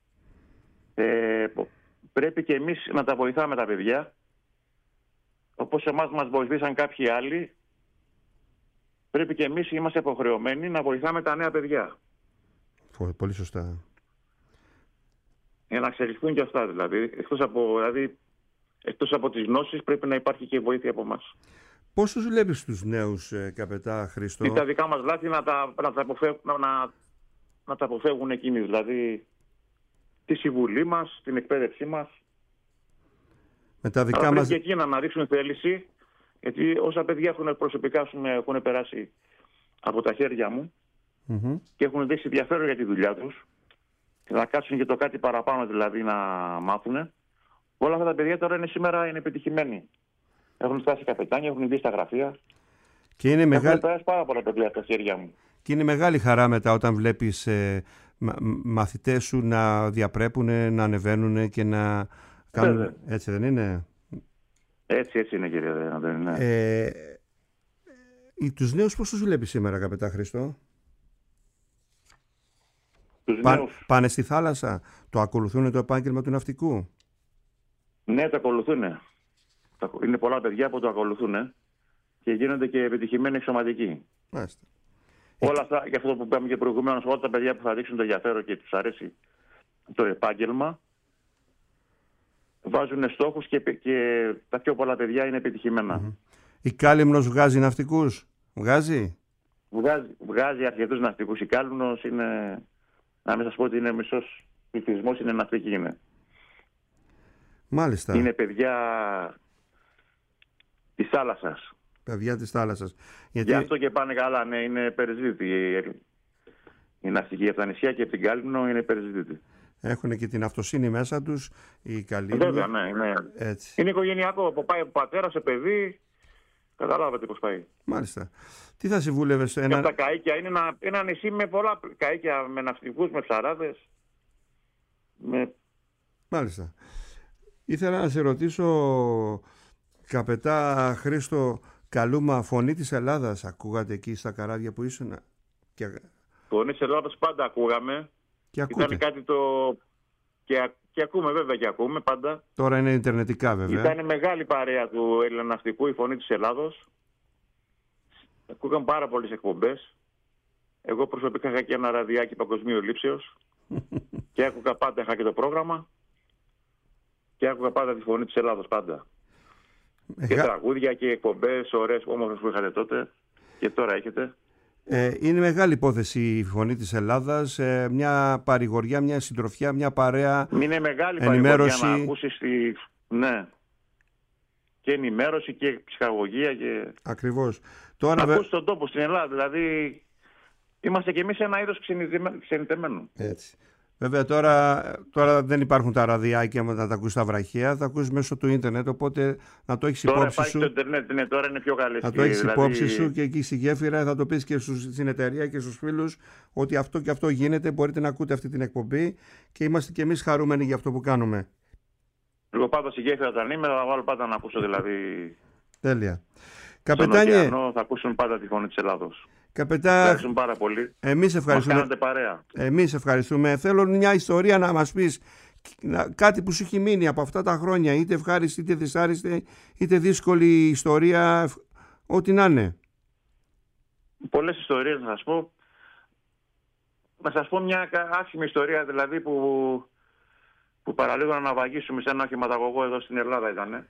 Πρέπει και εμείς να τα βοηθάμε τα παιδιά. Όπως εμάς μας βοηθήσαν κάποιοι άλλοι, πρέπει και εμείς είμαστε υποχρεωμένοι να βοηθάμε τα νέα παιδιά. Πολύ σωστά. Για να εξελιχθούν και αυτά δηλαδή. Εκτός από τις γνώσεις πρέπει να υπάρχει και βοήθεια από εμάς. Πόσους βλέπεις τους νέους, καπετά Χρήστο? Τα δικά μας λάθη να τα αποφεύγουν εκείνοι. Δηλαδή τη συμβουλή μας, την εκπαίδευσή μας. Με τα δικά πρέπει μας... και εκείνα να ρίξουν θέληση. Γιατί όσα παιδιά προσωπικά έχουν περάσει από τα χέρια μου και έχουν δείξει ενδιαφέρον για τη δουλειά τους και να κάτσουν και το κάτι παραπάνω δηλαδή να μάθουν. Όλα αυτά τα παιδιά τώρα σήμερα είναι επιτυχημένοι. Έχουν φτάσει καπετάνια, έχουν μπει στα γραφεία. Και είναι Έχουν περάσει πάρα πολλά παιδιά από τα χέρια μου. Και είναι μεγάλη χαρά μετά όταν βλέπεις μαθητές σου να διαπρέπουν, να ανεβαίνουν και να κάνουν... Έτσι δεν είναι? Έτσι είναι, κύριε. Δεν είναι. Τους νέους πώς τους βλέπεις σήμερα, καπετά Χρήστο? Τους νέους... Πάνε στη θάλασσα, το ακολουθούν το επάγγελμα του ναυτικού? Ναι, το ακολουθούν. Είναι πολλά παιδιά που το ακολουθούν και γίνονται και επιτυχημένοι εξωματικοί. Μάλιστα. Όλα αυτά, και αυτό που είπαμε και προηγουμένως, όλα τα παιδιά που θα δείξουν το ενδιαφέρον και τους αρέσει το επάγγελμα, βάζουν στόχους και τα πιο πολλά παιδιά είναι επιτυχημένα. Η Κάλυμνος βγάζει ναυτικούς? Βγάζει αρκετούς ναυτικούς. Η Κάλυμνος είναι, να μην σας πω ότι είναι μισός πληθυσμός, είναι ναυτική είναι. Μάλιστα. Είναι παιδιά της θάλασσας. Παιδιά της θάλασσας. Γι' αυτό και πάνε καλά, ναι, είναι περιζήτητοι. Η ναυτική από τα νησιά και από την Κάλυμνο είναι περιζήτητη. Έχουν και την αυτοσύνη μέσα τους, η Κάλυμνο. Βέβαια, ναι. Έτσι. Είναι οικογενειακό. Από πάει από πατέρα σε παιδί. Καταλάβατε πώς πάει. Μάλιστα. Τι θα συμβούλευες? Και από τα καΐκια είναι ένα νησί με πολλά καΐκια, με ναυτικούς, με ψαράδες. Μάλιστα. Ήθελα να σε ρωτήσω, καπετά Χρήστο, καλούμα φωνή της Ελλάδας ακούγατε εκεί στα καράβια που ήσουν? Φωνή της Ελλάδας πάντα ακούγαμε. Και ακούτε? Ήταν κάτι το... Και ακούμε βέβαια και ακούμε πάντα. Τώρα είναι ιντερνετικά βέβαια. Ήταν μεγάλη παρέα του ελληνοναυτικού η φωνή της Ελλάδος. Ακούγαν πάρα πολλές εκπομπές. Εγώ προσωπικά είχα και ένα ραδιάκι παγκοσμίου λήψεως. Και άκουγα πάντα, είχα και το πρόγραμμα. Και άκουγα πάντα τη φωνή της Ελλάδος πάντα. Και τραγούδια και εκπομπές ωραίες όμορφες που είχατε τότε και τώρα έχετε. Είναι μεγάλη υπόθεση η φωνή της Ελλάδας, μια παρηγοριά, μια συντροφιά, μια παρέα. Είναι μεγάλη ενημέρωση. Παρηγοριά να ακούσεις ναι. Και ενημέρωση και ψυχαγωγία και... Ακριβώς. Τώρα να ακούσεις τον τόπο στην Ελλάδα, δηλαδή είμαστε κι εμείς ένα είδος ξενιτεμένου. Έτσι. Βέβαια τώρα δεν υπάρχουν τα ραδιάκια να τα ακούσεις στα βραχαία, θα ακούσεις μέσω του ίντερνετ, οπότε να το έχεις υπόψη σου. Τώρα υπάρχει το ίντερνετ, ναι, τώρα είναι πιο καλή. Να το έχεις υπόψη σου και εκεί στη γέφυρα θα το πεις και στην εταιρεία και στους φίλους ότι αυτό και αυτό γίνεται, μπορείτε να ακούτε αυτή την εκπομπή και είμαστε κι εμείς χαρούμενοι για αυτό που κάνουμε. Εγώ πάντα στη γέφυρα όταν είμαι θα βάλω πάντα να ακούσω δηλαδή. Τέλεια. Καπετάνιε, θα ακούσουν πάντα τη φωνή της Ελλάδος. Ευχαριστούμε πάρα πολύ. Εμείς ευχαριστούμε. Μας κάνατε παρέα. Εμείς ευχαριστούμε. Θέλω μια ιστορία να μας πεις, κάτι που σου έχει μείνει από αυτά τα χρόνια, είτε ευχάριστη, είτε δυσάρεστη, είτε δύσκολη ιστορία, ό,τι να είναι. Πολλές ιστορίες να σας πω. Να σας πω μια άσχημη ιστορία δηλαδή που παραλίγο να ναυαγίσουμε σε ένα οχηματαγωγό εδώ στην Ελλάδα ήταν.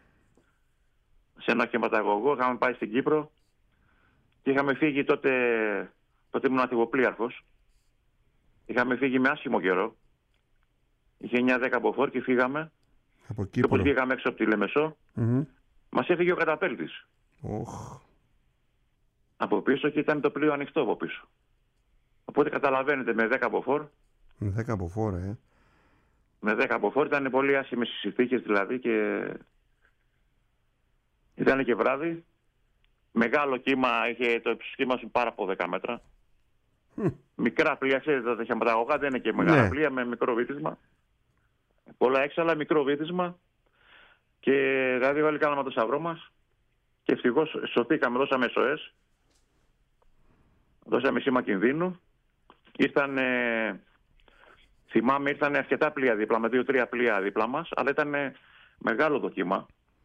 Σε ένα οχηματαγωγό, είχαμε πάει στην Κύπρο. Και είχαμε φύγει τότε ήμουν ανθυποπλίαρχος. Είχαμε φύγει με άσχημο καιρό. Είχε 9-10 μποφόρ και φύγαμε. Από και όπως βγήκαμε έξω από τη Λεμεσό, μας έφυγε ο καταπέλτης. Από πίσω και ήταν το πλοίο ανοιχτό από πίσω. Οπότε καταλαβαίνετε με 10 μποφόρ. Με 10 μποφόρ, Με 10 μποφόρ ήταν πολύ άσχημες οι συνθήκες δηλαδή και Ήταν και βράδυ. Μεγάλο κύμα, είχε το ύψος κύμα σου πάρα από 10 μέτρα. Μικρά πλοία, ξέρετε, τα τέτοια μεταγωγά δεν είναι και μεγάλα πλοία με μικρό βύθισμα. Πολλά έξαλα, μικρό βύθισμα. Και δηλαδή όλοι κάναμε το σταυρό μας. Και ευτυχώς σωθήκαμε, δώσαμε SOS. Δώσαμε σήμα κινδύνου. Θυμάμαι, ήρθαν αρκετά πλοία δίπλα, με 2-3 πλοία δίπλα μας, αλλά ήταν μεγάλο το κύμα.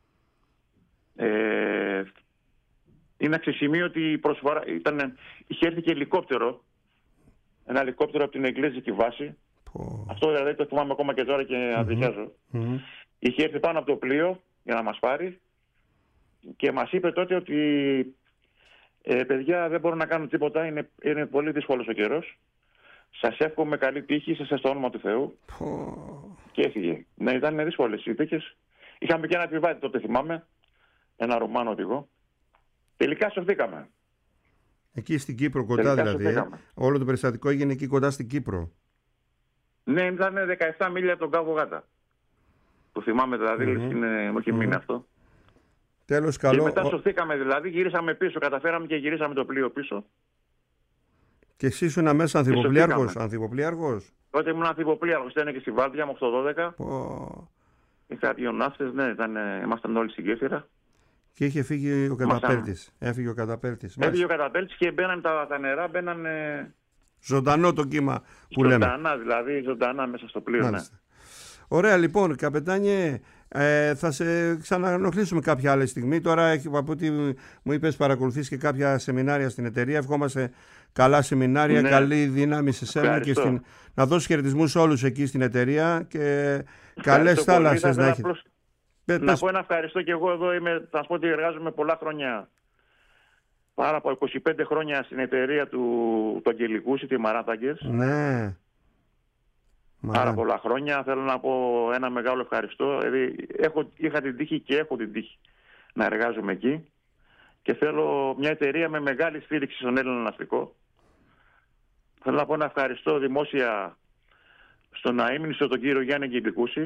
Είναι αξιοσημείωτη η προσφορά. Είχε έρθει και ελικόπτερο. Ένα ελικόπτερο από την Εγγλέζικη βάση. Αυτό δηλαδή το θυμάμαι ακόμα και τώρα και αδικιάζω. Είχε έρθει πάνω από το πλοίο για να μας πάρει και μας είπε τότε ότι παιδιά δεν μπορώ να κάνω τίποτα, είναι πολύ δύσκολος ο καιρός. Σας εύχομαι καλή τύχη, σας στο όνομα του Θεού. Και έφυγε. Ναι, ήταν δύσκολες οι συνθήκες. Είχαμε και ένα επιβάτη τότε, θυμάμαι, ένα Ρουμάνο οδηγό. Τελικά σωθήκαμε. Εκεί στην Κύπρο κοντά δηλαδή. Όλο το περιστατικό έγινε εκεί κοντά στην Κύπρο. Ναι, ήταν 17 μίλια από τον Κάβο Γάτα. Το θυμάμαι δηλαδή, μου έχει μείνει αυτό. Τέλος, καλό. Και μετά σωθήκαμε δηλαδή, γυρίσαμε πίσω, καταφέραμε και γυρίσαμε το πλοίο πίσω. Και εσύ ήσουν μέσα ανθιποπλοίαρχος. Τότε ήμουν ανθιποπλοίαρχος, ήταν και στη Βάλτια μου 8-12. Είχα 2 ναύτες, ναι, ήμασταν όλοι στην Κέφυρα. Και είχε φύγει ο καταπέλτης. Έφυγε ο καταπέλτης. Έφυγε ο καταπέλτης και μπαίναν τα νερά, ζωντανό το κύμα που λέμε. Ζωντανά, δηλαδή, ζωντανά μέσα στο πλοίο. Ναι. Ωραία, λοιπόν, καπετάνιε, θα σε ξαναενοχλήσουμε κάποια άλλη στιγμή. Τώρα, από ό,τι μου είπες, παρακολουθείς και κάποια σεμινάρια στην εταιρεία. Ευχόμαστε καλά σεμινάρια, καλή δύναμη σε σένα και να δώσεις χαιρετισμούς όλους εκεί στην εταιρεία και καλές θάλασσες να έχετε. Να πω ένα ευχαριστώ και εγώ εδώ θα σας πω ότι εργάζομαι πολλά χρόνια. Πάρα από 25 χρόνια στην εταιρεία του Αγγελικού, στη Μαράταγκες. Ναι. Πάρα πολλά χρόνια. Θέλω να πω ένα μεγάλο ευχαριστώ. Δηλαδή, είχα την τύχη και έχω την τύχη να εργάζομαι εκεί. Και θέλω μια εταιρεία με μεγάλη στήριξη στον Έλληνα ναυτικό. Θέλω να πω ένα ευχαριστώ δημόσια στον αείμνηστο τον κύριο Γιάννη Γκυμπικούση.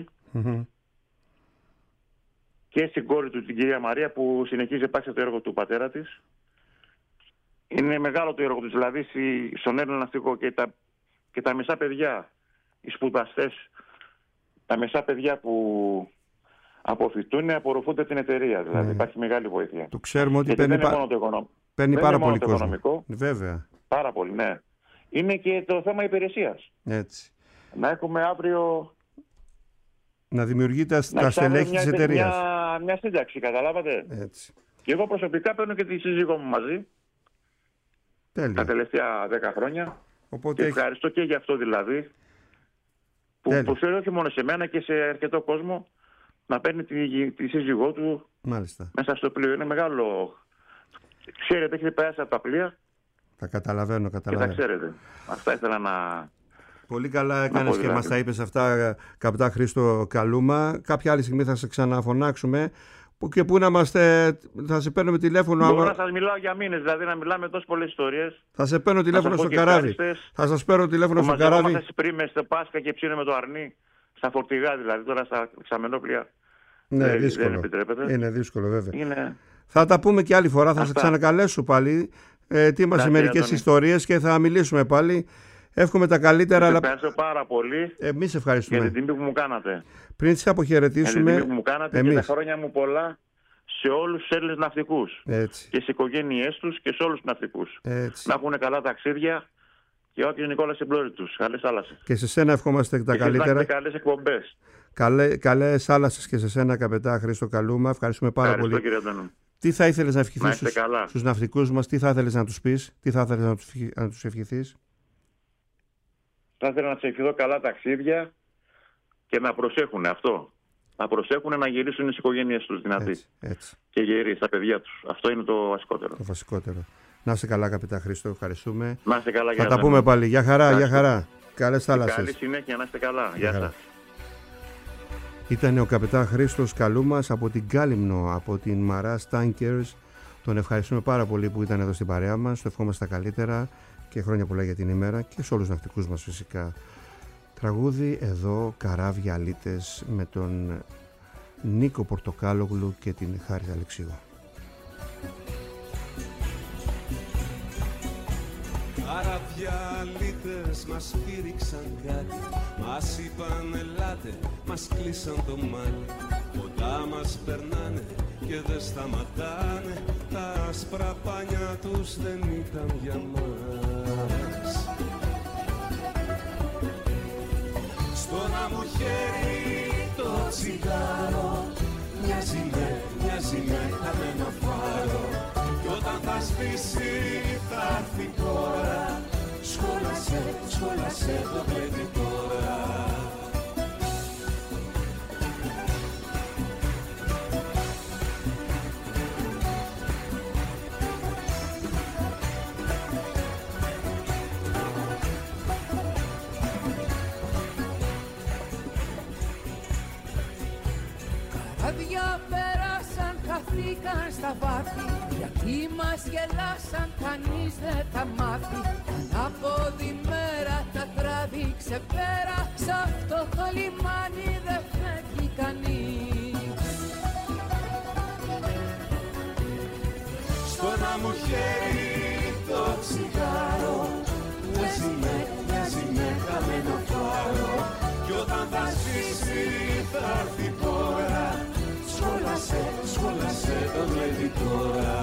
Και στην κόρη του, την κυρία Μαρία, που συνεχίζει επάξια το έργο του πατέρα της. Είναι μεγάλο το έργο του, δηλαδή στον Έλληνα ναυτικό και τα μισά παιδιά, οι σπουδαστές, τα μισά παιδιά που αποφυτούν, απορροφούνται την εταιρεία. Δηλαδή υπάρχει μεγάλη βοήθεια. Το ξέρουμε ότι παίρνει πάρα πολύ κόσμο. Βέβαια. Πάρα πολύ, ναι. Είναι και το θέμα υπηρεσίας. Έτσι. Να έχουμε αύριο. Να δημιουργείται τα στελέχη της εταιρείας. Μια σύνταξη, καταλάβατε. Έτσι. Και εγώ προσωπικά παίρνω και τη σύζυγό μου μαζί. Τέλεια. Τα τελευταία 10 χρόνια. Οπότε και ευχαριστώ και για αυτό δηλαδή. Που προσφέρει όχι μόνο σε μένα και σε αρκετό κόσμο να παίρνει τη σύζυγό του. Μάλιστα. Μέσα στο πλοίο. Είναι μεγάλο. Ξέρετε, έχετε περάσει από τα πλοία. Τα καταλαβαίνω. Και τα ξέρετε. Αυτά ήθελα να. Πολύ καλά έκανες και μας τα είπες αυτά, καπετά Χρήστο Καλούμα. Κάποια άλλη στιγμή θα σε ξαναφωνάξουμε και πού να είμαστε, θα σε παίρνουμε τηλέφωνο. Μπορώ να σας μιλάω για μήνες, δηλαδή να μιλάμε τόσες πολλές ιστορίες. Θα σε παίρνω τηλέφωνο στο καράβι. Θα σας παίρνω τηλέφωνο στο καράβι. Μαζευόμαστε πρίμες στο Πάσχα και ψήνουμε το αρνί, στα φορτηγά δηλαδή, τώρα στα ξαμενόπλια. Ναι, δύσκολο. Δεν επιτρέπεται. Είναι δύσκολο βέβαια. Είναι. Θα τα πούμε και άλλη φορά, θα σε ξανακαλέσω πάλι. Ετοίμασε μερικές ιστορίες και θα μιλήσουμε πάλι. Εύχομαι τα καλύτερα. Σας ευχαριστώ πάρα πολύ. Εμείς ευχαριστούμε. Για την τιμή που μου κάνατε. Πριν τις αποχαιρετήσουμε. Για την τιμή που μου κάνατε και τα χρόνια μου πολλά σε όλους τους Έλληνες ναυτικούς. Έτσι. Και στις οικογένειές τους και σε όλους τους ναυτικούς. Έτσι. Να έχουν καλά ταξίδια και ο Άκης Νικόλας στην πλώρη τους. Καλές θάλασσες. Και σε σένα ευχόμαστε τα καλύτερα. Και καλές εκπομπές. Καλές θάλασσες και σε σένα, καπετά Χρήστο Καλούμα. Ευχαριστούμε πάρα πολύ. Κύριε Αντώνη. Τι θα ήθελες να ευχηθείς στους ναυτικούς μας, τι θα ήθελες να τους πεις, τι θα ήθελες να τους ευχηθείς? Θα ήθελα να τους ευχηθώ καλά ταξίδια και να προσέχουν αυτό. Να προσέχουν να γυρίσουν στις οικογένειες τους δυνατοί. Έτσι. Και γεροί στα παιδιά τους. Αυτό είναι το βασικότερο. Το βασικότερο. Να είστε καλά, καπετά Χρήστο. Ευχαριστούμε. Να είστε καλά. Θα τα πούμε πάλι. Γεια χαρά, γεια χαρά. Καλές θάλασσες. Καλή συνέχεια, να είστε καλά. Γεια σας. Ήταν ο καπετά Χρήστος Καλούμας από την Κάλυμνο, από την Maras Tankers. Τον ευχαριστούμε πάρα πολύ που ήταν εδώ στην παρέα μας. Το ευχόμαστε τα καλύτερα και χρόνια πολλά για την ημέρα και σε όλους τους ναυτικούς μας φυσικά. Τραγούδι εδώ, Καράβια Αλίτες, με τον Νίκο Πορτοκάλογλου και την Χάρη Αλεξίου. Καραβιαλίτες μας πήριξαν κάτι, μας είπαν ελάτε, μας κλείσαν το μάτι. Κοντά μας περνάνε και δεν σταματάνε, τα άσπρα πάνια τους δεν ήταν για μας. Στο να μου χέρι το τσιγάρο μοιάζει με χαμένο φάρο, κι όταν θα σβήσει θα έρθει η ώρα. Σκόλασε το παιδί τώρα. Καράβια πέρασαν, χαθήκαν στα βάθη, γιατί μας γελάσαν, κανείς δεν τα μάθει. Ανάποδη μέρα τα τράβηξε πέρα, σ' αυτό το λιμάνι δεν φεύγει κανείς. Στο να μου χέρι το τσιγάρο μοιάζει με χαμένο φάρο, κι όταν θα σβήσει θα έρθει η ώρα. Σκόλασε το βλέπει τώρα.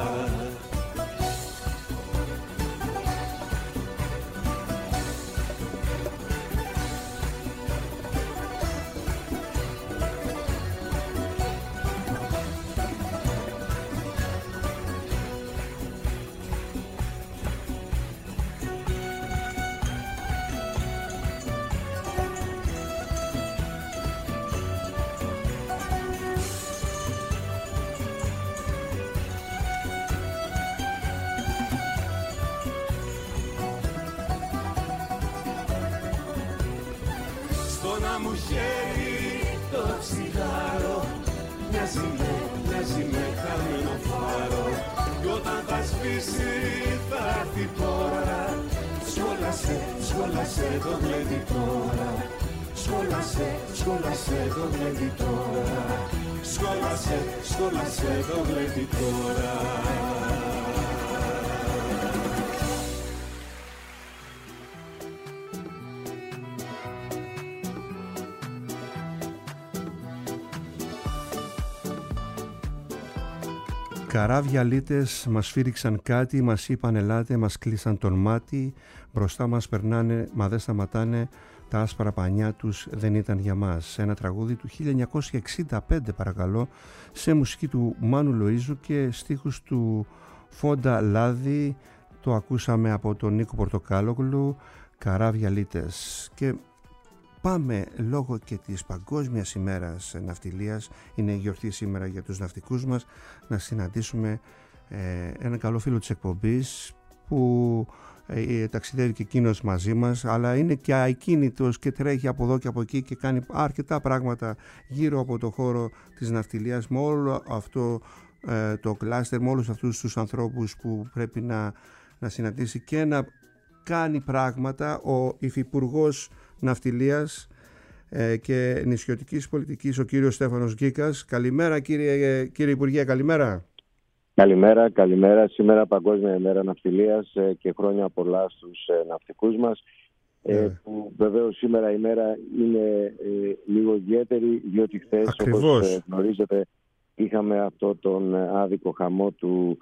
Να μου χέρι το τσιγάρο μοιάζει με χαμένο φάρο, κι όταν θα σβήσει θα έρθει η ώρα. Σκόλασε το βλέπει τώρα. Σκόλασε το βλέπει τώρα. Σκόλασε το βλέπει τώρα. Καράβια-λίτες μας φύριξαν κάτι, μας είπαν ελάτε, μας κλείσαν τον μάτι, μπροστά μας περνάνε, μα δεν σταματάνε, τα άσπρα πανιά τους δεν ήταν για μας. Ένα τραγούδι του 1965 παρακαλώ, σε μουσική του Μάνου Λοΐζου και στίχους του Φόντα Λάδη. Το ακούσαμε από τον Νίκο Πορτοκάλογλου, Καράβια-λίτες. Και πάμε λόγω και της Παγκόσμιας ημέρας ναυτιλίας, είναι η γιορτή σήμερα για τους ναυτικούς μας, να συναντήσουμε έναν καλό φίλο της εκπομπής που ταξιδεύει και εκείνος μαζί μας, αλλά είναι και ακίνητος και τρέχει από εδώ και από εκεί και κάνει αρκετά πράγματα γύρω από το χώρο της ναυτιλίας, με όλο αυτό το κλάστερ, με όλους αυτούς τους ανθρώπους που πρέπει να συναντήσει και να κάνει πράγματα. Ο Υφυπουργός Ναυτιλίας και Νησιωτικής Πολιτικής, ο κύριος Στέφανος Γκίκας. Καλημέρα κύριε Υπουργέ, καλημέρα. Καλημέρα. Σήμερα Παγκόσμια ημέρα ναυτιλίας και χρόνια πολλά στους ναυτικούς μας. Που βεβαίως σήμερα η μέρα είναι λίγο ιδιαίτερη, διότι χθες, όπως γνωρίζετε, είχαμε αυτό τον άδικο χαμό του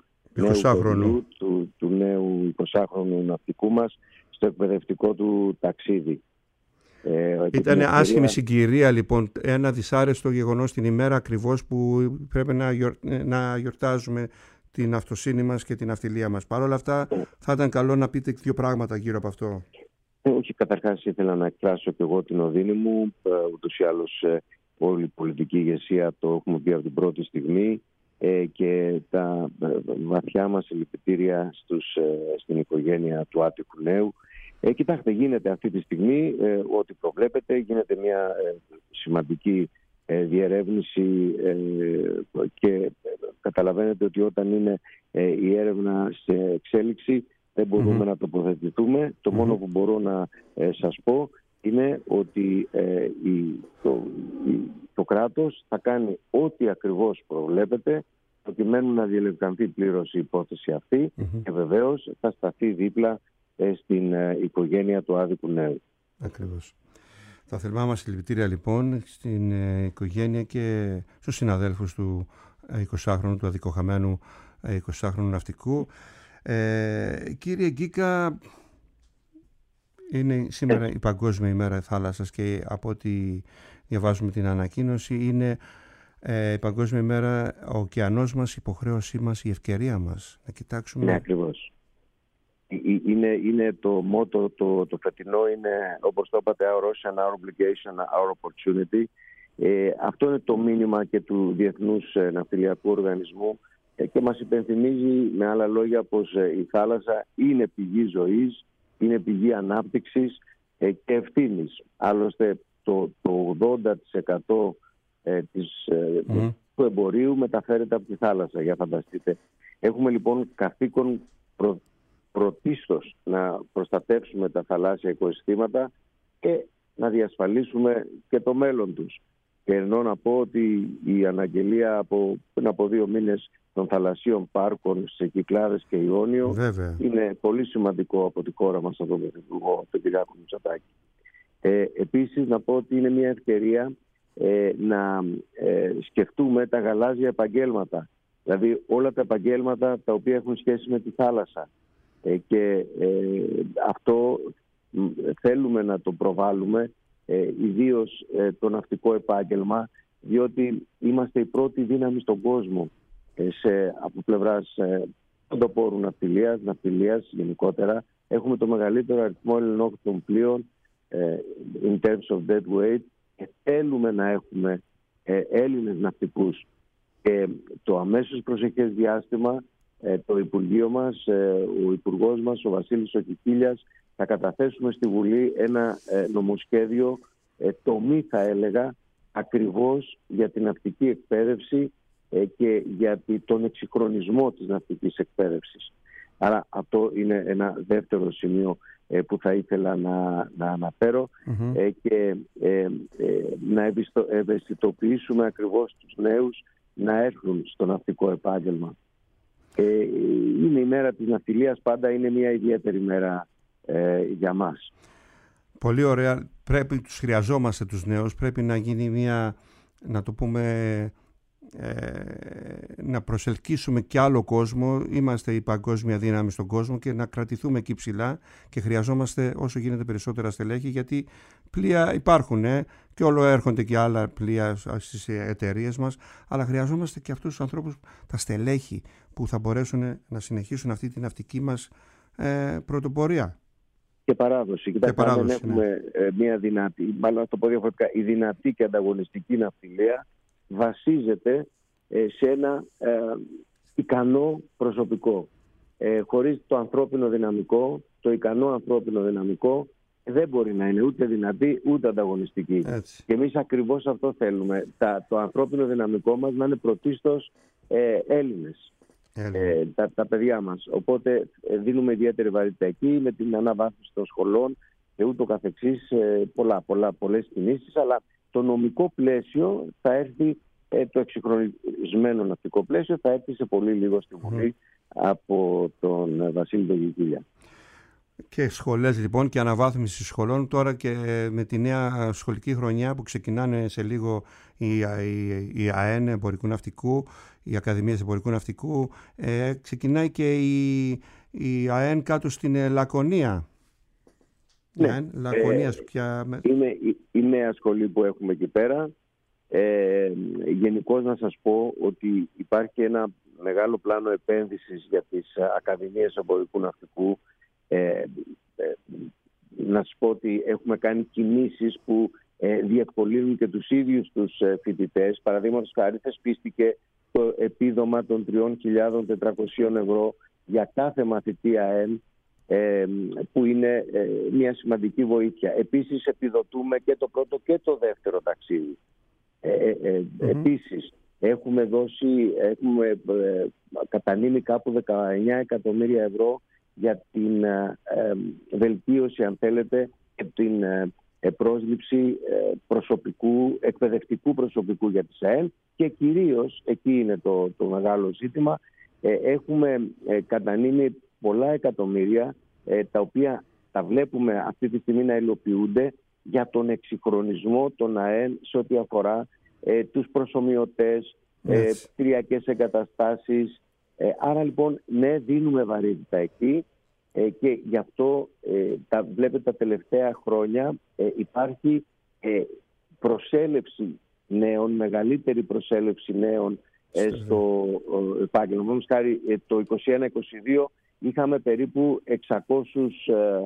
νέου 20χρονου ναυτικού μας στο εκπαιδευτικό του ταξίδι. Ήταν άσχημη συγκυρία λοιπόν, ένα δυσάρεστο γεγονός την ημέρα ακριβώς που πρέπει να γιορτάζουμε την αυτοσύνη μας και την ναυτιλία μας. Παρ' όλα αυτά θα ήταν καλό να πείτε δύο πράγματα γύρω από αυτό. Όχι, καταρχάς ήθελα να εκφράσω και εγώ την οδύνη μου. Ούτως ή άλλως όλη η πολιτική ηγεσία το έχουμε πει από την πρώτη στιγμή και τα βαθιά μας συλληπιτήρια στην οικογένεια του άτυχου νέου. Κοιτάξτε, γίνεται αυτή τη στιγμή ό,τι προβλέπετε, γίνεται μια σημαντική διερεύνηση και καταλαβαίνετε ότι όταν είναι η έρευνα σε εξέλιξη δεν μπορούμε να τοποθετηθούμε. Το μόνο που μπορώ να σας πω είναι ότι το κράτος θα κάνει ό,τι ακριβώς προβλέπετε προκειμένου να διελευκανθεί πλήρως η υπόθεση αυτή και βεβαίως θα σταθεί δίπλα στην οικογένεια του άδικου νέου. Ακριβώς. Τα θερμά μας συλληπιτήρια λοιπόν στην οικογένεια και στους συναδέλφους του 20χρονου, του αδικοχαμένου 20χρονου ναυτικού. Κύριε Γκίκα, είναι σήμερα η Παγκόσμια ημέρα θάλασσας και από ό,τι διαβάζουμε την ανακοίνωση είναι η Παγκόσμια ημέρα ο ωκεανός μας, η υποχρέωσή μας, η ευκαιρία μας να κοιτάξουμε. Ναι, ακριβώς. Είναι το μότο, το φετινό είναι, όπως το είπατε, our ocean, our obligation, our opportunity. Αυτό είναι το μήνυμα και του Διεθνούς Ναυτιλιακού Οργανισμού και μας υπενθυμίζει με άλλα λόγια πως η θάλασσα είναι πηγή ζωής, είναι πηγή ανάπτυξης και ευθύνης. Άλλωστε το 80% του εμπορίου μεταφέρεται από τη θάλασσα, για φανταστείτε. Έχουμε λοιπόν καθήκον πρωτίστως να προστατεύσουμε τα θαλάσσια οικοσυστήματα και να διασφαλίσουμε και το μέλλον τους. Και ενώ να πω ότι η αναγγελία πριν από 2 μήνες των θαλασσίων πάρκων σε Κυκλάδες και Ιόνιο είναι πολύ σημαντικό από την χώρα μας, από τον Πρωθυπουργό, τον Κυριάκο Μητσοτάκη. Επίσης να πω ότι είναι μια ευκαιρία να σκεφτούμε τα γαλάζια επαγγέλματα, δηλαδή όλα τα επαγγέλματα τα οποία έχουν σχέση με τη θάλασσα, και αυτό θέλουμε να το προβάλλουμε, ιδίως το ναυτικό επάγγελμα, διότι είμαστε η πρώτη δύναμη στον κόσμο από πλευράς ποντοπόρου ναυτιλίας γενικότερα. Έχουμε το μεγαλύτερο αριθμό ελληνόχθων πλοίων in terms of dead weight και θέλουμε να έχουμε Έλληνες ναυτικούς. Και το αμέσως προσεχές διάστημα το Υπουργείο μας, ο Υπουργός μας, ο Βασίλης ο Κικίλιας, θα καταθέσουμε στη Βουλή ένα νομοσχέδιο τομή, θα έλεγα, ακριβώς για την ναυτική εκπαίδευση και για τον εξυγχρονισμό της ναυτικής εκπαίδευσης. Άρα αυτό είναι ένα δεύτερο σημείο που θα ήθελα να αναφέρω και να ευαισθητοποιήσουμε ακριβώς τους νέους να έρθουν στο ναυτικό επάγγελμα. Είναι η μέρα της ναυτιλίας, πάντα είναι μια ιδιαίτερη μέρα για μας. Πολύ ωραία. Τους χρειαζόμαστε τους νέους. Πρέπει να γίνει μια, να το πούμε, να προσελκύσουμε και άλλο κόσμο. Είμαστε η παγκόσμια δύναμη στον κόσμο και να κρατηθούμε εκεί ψηλά και χρειαζόμαστε όσο γίνεται περισσότερα στελέχη, γιατί πλοία υπάρχουν και όλο έρχονται και άλλα πλοία στις εταιρείες μας, αλλά χρειαζόμαστε και αυτούς τους ανθρώπους, τα στελέχη που θα μπορέσουν να συνεχίσουν αυτή τη ναυτική μας πρωτοπορία. Και παράδοση. Κοιτάξτε, αν έχουμε μια δυνατή, μάλλον το πω διαφορετικά, η δυνατή και ανταγωνιστική ναυτιλία βασίζεται σε ένα ικανό προσωπικό. Χωρίς το ανθρώπινο δυναμικό, το ικανό ανθρώπινο δυναμικό δεν μπορεί να είναι ούτε δυνατή ούτε ανταγωνιστική. Έτσι. Και εμείς ακριβώς αυτό θέλουμε. Το ανθρώπινο δυναμικό μας να είναι πρωτίστως Έλληνες. Τα παιδιά μας. Οπότε δίνουμε ιδιαίτερη βαρύτητα εκεί με την αναβάθμιση των σχολών και ούτω καθεξής, πολλές κινήσεις, αλλά το νομικό πλαίσιο θα έρθει, το εξυγχρονισμένο ναυτικό πλαίσιο θα έρθει σε πολύ λίγο στη Βουλή από τον Βασίλη τον Κικίλια. Και σχολές λοιπόν και αναβάθμιση σχολών τώρα και με τη νέα σχολική χρονιά που ξεκινάνε σε λίγο η ΑΕΝ Εμπορικού Ναυτικού, οι Ακαδημίες Εμπορικού Ναυτικού, ξεκινάει και η ΑΕΝ κάτω στην Λακωνία. Ναι, είναι η νέα σχολή που έχουμε εκεί πέρα. Γενικώς να σας πω ότι υπάρχει ένα μεγάλο πλάνο επένδυσης για τις Ακαδημίες Εμπορικού Ναυτικού. Να σας πω ότι έχουμε κάνει κινήσεις που διευκολύνουν και τους ίδιους τους φοιτητές. Παραδείγματος χάρη, θεσπίστηκε το επίδομα των 3.400 ευρώ για κάθε μαθητή ΑΕΝ, που είναι μια σημαντική βοήθεια. Επίσης επιδοτούμε και το πρώτο και το δεύτερο ταξίδι. Επίσης έχουμε κατανείμει κάπου 19 εκατομμύρια ευρώ για την βελτίωση, αν θέλετε, και την πρόσληψη προσωπικού, εκπαιδευτικού προσωπικού για τις ΑΕΛ και κυρίως, εκεί είναι το μεγάλο ζήτημα, έχουμε κατανείμει πολλά εκατομμύρια τα οποία τα βλέπουμε αυτή τη στιγμή να υλοποιούνται για τον εξυγχρονισμό των ΑΕΛ σε ό,τι αφορά τους προσομοιωτές, κτηριακές εγκαταστάσεις. Άρα λοιπόν ναι, δίνουμε βαρύτητα εκεί και γι' αυτό βλέπετε τα τελευταία χρόνια υπάρχει προσέλευση νέων, μεγαλύτερη προσέλευση νέων στο επάγγελμα. Όμως χάρη το 2021-2022 είχαμε περίπου 600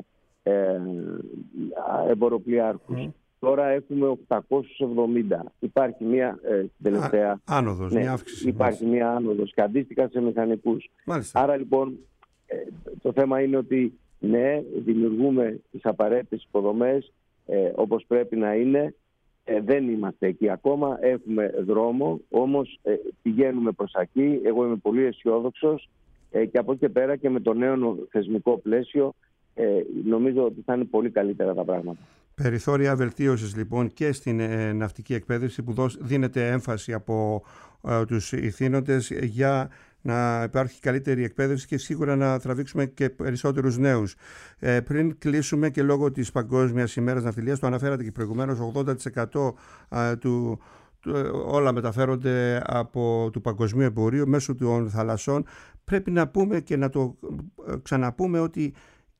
εμποροπλιάρχους. Τώρα έχουμε 870. Υπάρχει μια τελευταία άνοδος, μια αύξηση. Υπάρχει μια άνοδος και αντίστοιχα σε μηχανικούς. Μάλιστα. Άρα λοιπόν το θέμα είναι ότι ναι, δημιουργούμε τις απαραίτητες υποδομές όπως πρέπει να είναι. Δεν είμαστε εκεί ακόμα, έχουμε δρόμο, όμως πηγαίνουμε προς εκεί. Εγώ είμαι πολύ αισιόδοξος και από εκεί και πέρα και με το νέο θεσμικό πλαίσιο νομίζω ότι θα είναι πολύ καλύτερα τα πράγματα. Περιθώρια βελτίωσης λοιπόν και στην ναυτική εκπαίδευση που δίνεται έμφαση από τους ηθήνοντες για να υπάρχει καλύτερη εκπαίδευση και σίγουρα να τραβήξουμε και περισσότερους νέους. Πριν κλείσουμε και λόγω της Παγκόσμιας ημέρας ναυτιλίας, το αναφέρατε και προηγουμένως, 80% όλα μεταφέρονται από του παγκοσμίου εμπορίου μέσω των θαλασσών. Πρέπει να πούμε και να το ξαναπούμε ότι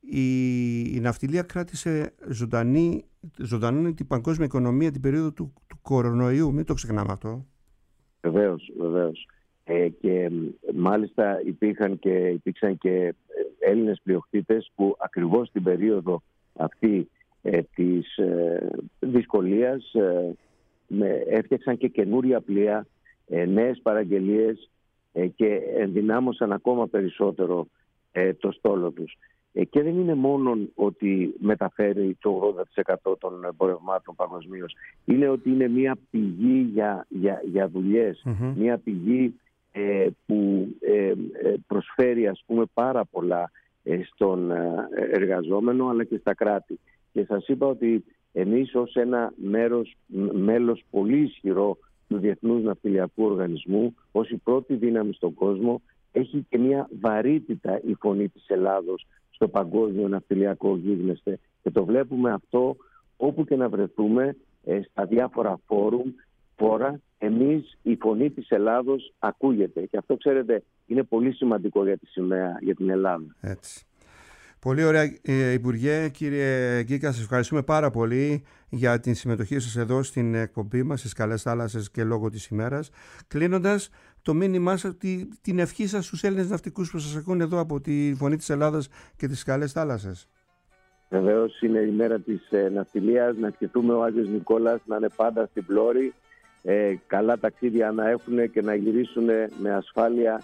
η ναυτιλία κράτησε ζωντανή την παγκόσμια οικονομία την περίοδο του κορονοϊού. Μην το ξεχνάμε αυτό. Βεβαίως. Και μάλιστα υπήρξαν και Έλληνες πλειοκτήτες που ακριβώς την περίοδο αυτή της δυσκολίας έφτιαξαν και καινούρια πλοία, νέες παραγγελίες και ενδυνάμωσαν ακόμα περισσότερο το στόλο τους. Και δεν είναι μόνο ότι μεταφέρει το 80% των εμπορευμάτων παγκοσμίως. Είναι ότι είναι μια πηγή για δουλειές, μια πηγή που προσφέρει ας πούμε πάρα πολλά στον εργαζόμενο αλλά και στα κράτη. Και σας είπα ότι εμείς ως ένα μέλος πολύ ισχυρό του Διεθνούς Ναυτιλιακού Οργανισμού, ως η πρώτη δύναμη στον κόσμο, έχει και μια βαρύτητα η φωνή της Ελλάδος στο παγκόσμιο ναυτιλιακό γίγνεσθε. Και το βλέπουμε αυτό όπου και να βρεθούμε, στα διάφορα φόρα, εμείς η φωνή της Ελλάδος ακούγεται. Και αυτό, ξέρετε, είναι πολύ σημαντικό για τη σημαία, για την Ελλάδα. Έτσι. Πολύ ωραία, Υπουργέ. Κύριε Γκίκα, σας ευχαριστούμε πάρα πολύ για την συμμετοχή σας εδώ στην εκπομπή μας, στις Καλές Θάλασσες και λόγω της ημέρας. Κλείνοντας, το μήνυμά σας, την ευχή σας στους Έλληνες ναυτικούς που σας ακούν εδώ από τη Φωνή της Ελλάδας και τις Καλές Θάλασσες. Βεβαίως είναι η μέρα της ναυτιλίας. Να ευχηθούμε ο Άγιος Νικόλας να είναι πάντα στην πλώρη, καλά ταξίδια να έχουν και να γυρίσουν με ασφάλεια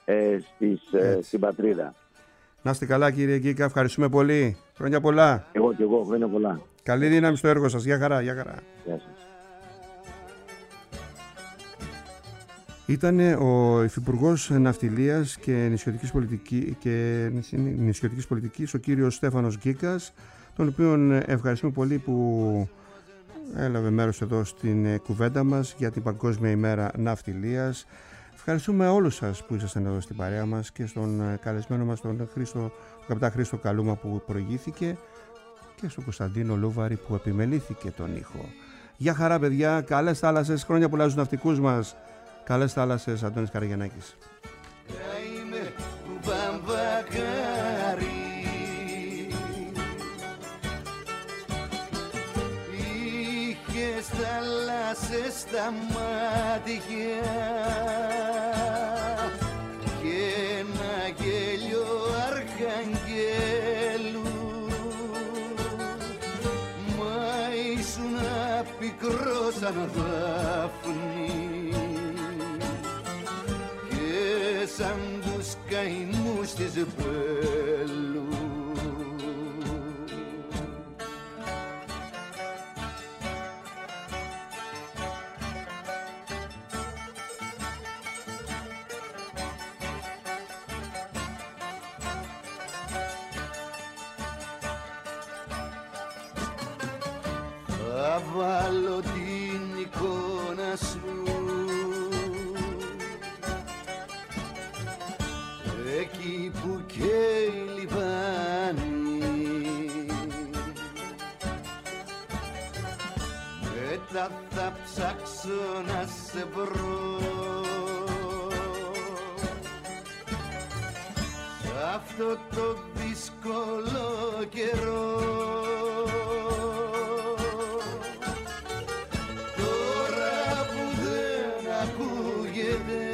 στην πατρίδα. Να είστε καλά, κύριε Γκίκα, ευχαριστούμε πολύ. Χρόνια πολλά. Εγώ, χρόνια πολλά. Καλή δύναμη στο έργο σας. Γεια χαρά, γεια χαρά. Γεια σας. Ήταν ο Υφυπουργός Ναυτιλίας και Νησιωτικής Πολιτικής, ο κύριος Στέφανος Γκίκας, τον οποίον ευχαριστούμε πολύ που έλαβε μέρος εδώ στην κουβέντα μας για την Παγκόσμια ημέρα ναυτιλίας. Ευχαριστούμε όλους σας που ήσασταν εδώ στην παρέα μας και στον καλεσμένο μας τον καπιτάν Χρήστο Καλούμα που προηγήθηκε και στον Κωνσταντίνο Λούβαρη που επιμελήθηκε τον ήχο. Γεια χαρά, παιδιά, καλές θάλασσες, χρόνια πολλά στους ναυτικούς μας. Καλές θάλασσες, Αντώνης Καραγιαννάκης. Είχες θάλασσες στα μάτια και ένα γέλιο αρχαγγέλου, μα ήσουν πικρό σαν δάφνη και σαν τους καημούς της Μπέλου. βάλω την εικόνα σου εκεί που καίει λιβάνι, μετά θα ψάξω να σε βρω σ' αυτό το δύσκολο καιρό. Τώρα που δεν ακούγεται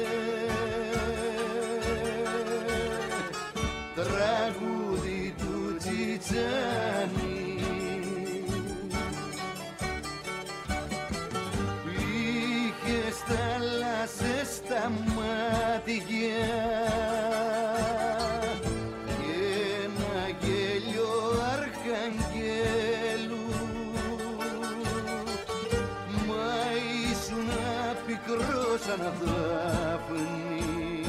τραγούδι του Τσιτσάνι, είχες θάλασσες στα μάτια και ένα γέλιο αρχαγγέλου, μα ήσουν πικρό σαν δάφνη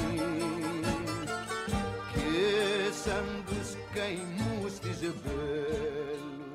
και σαν τους καημούς της Βέλου.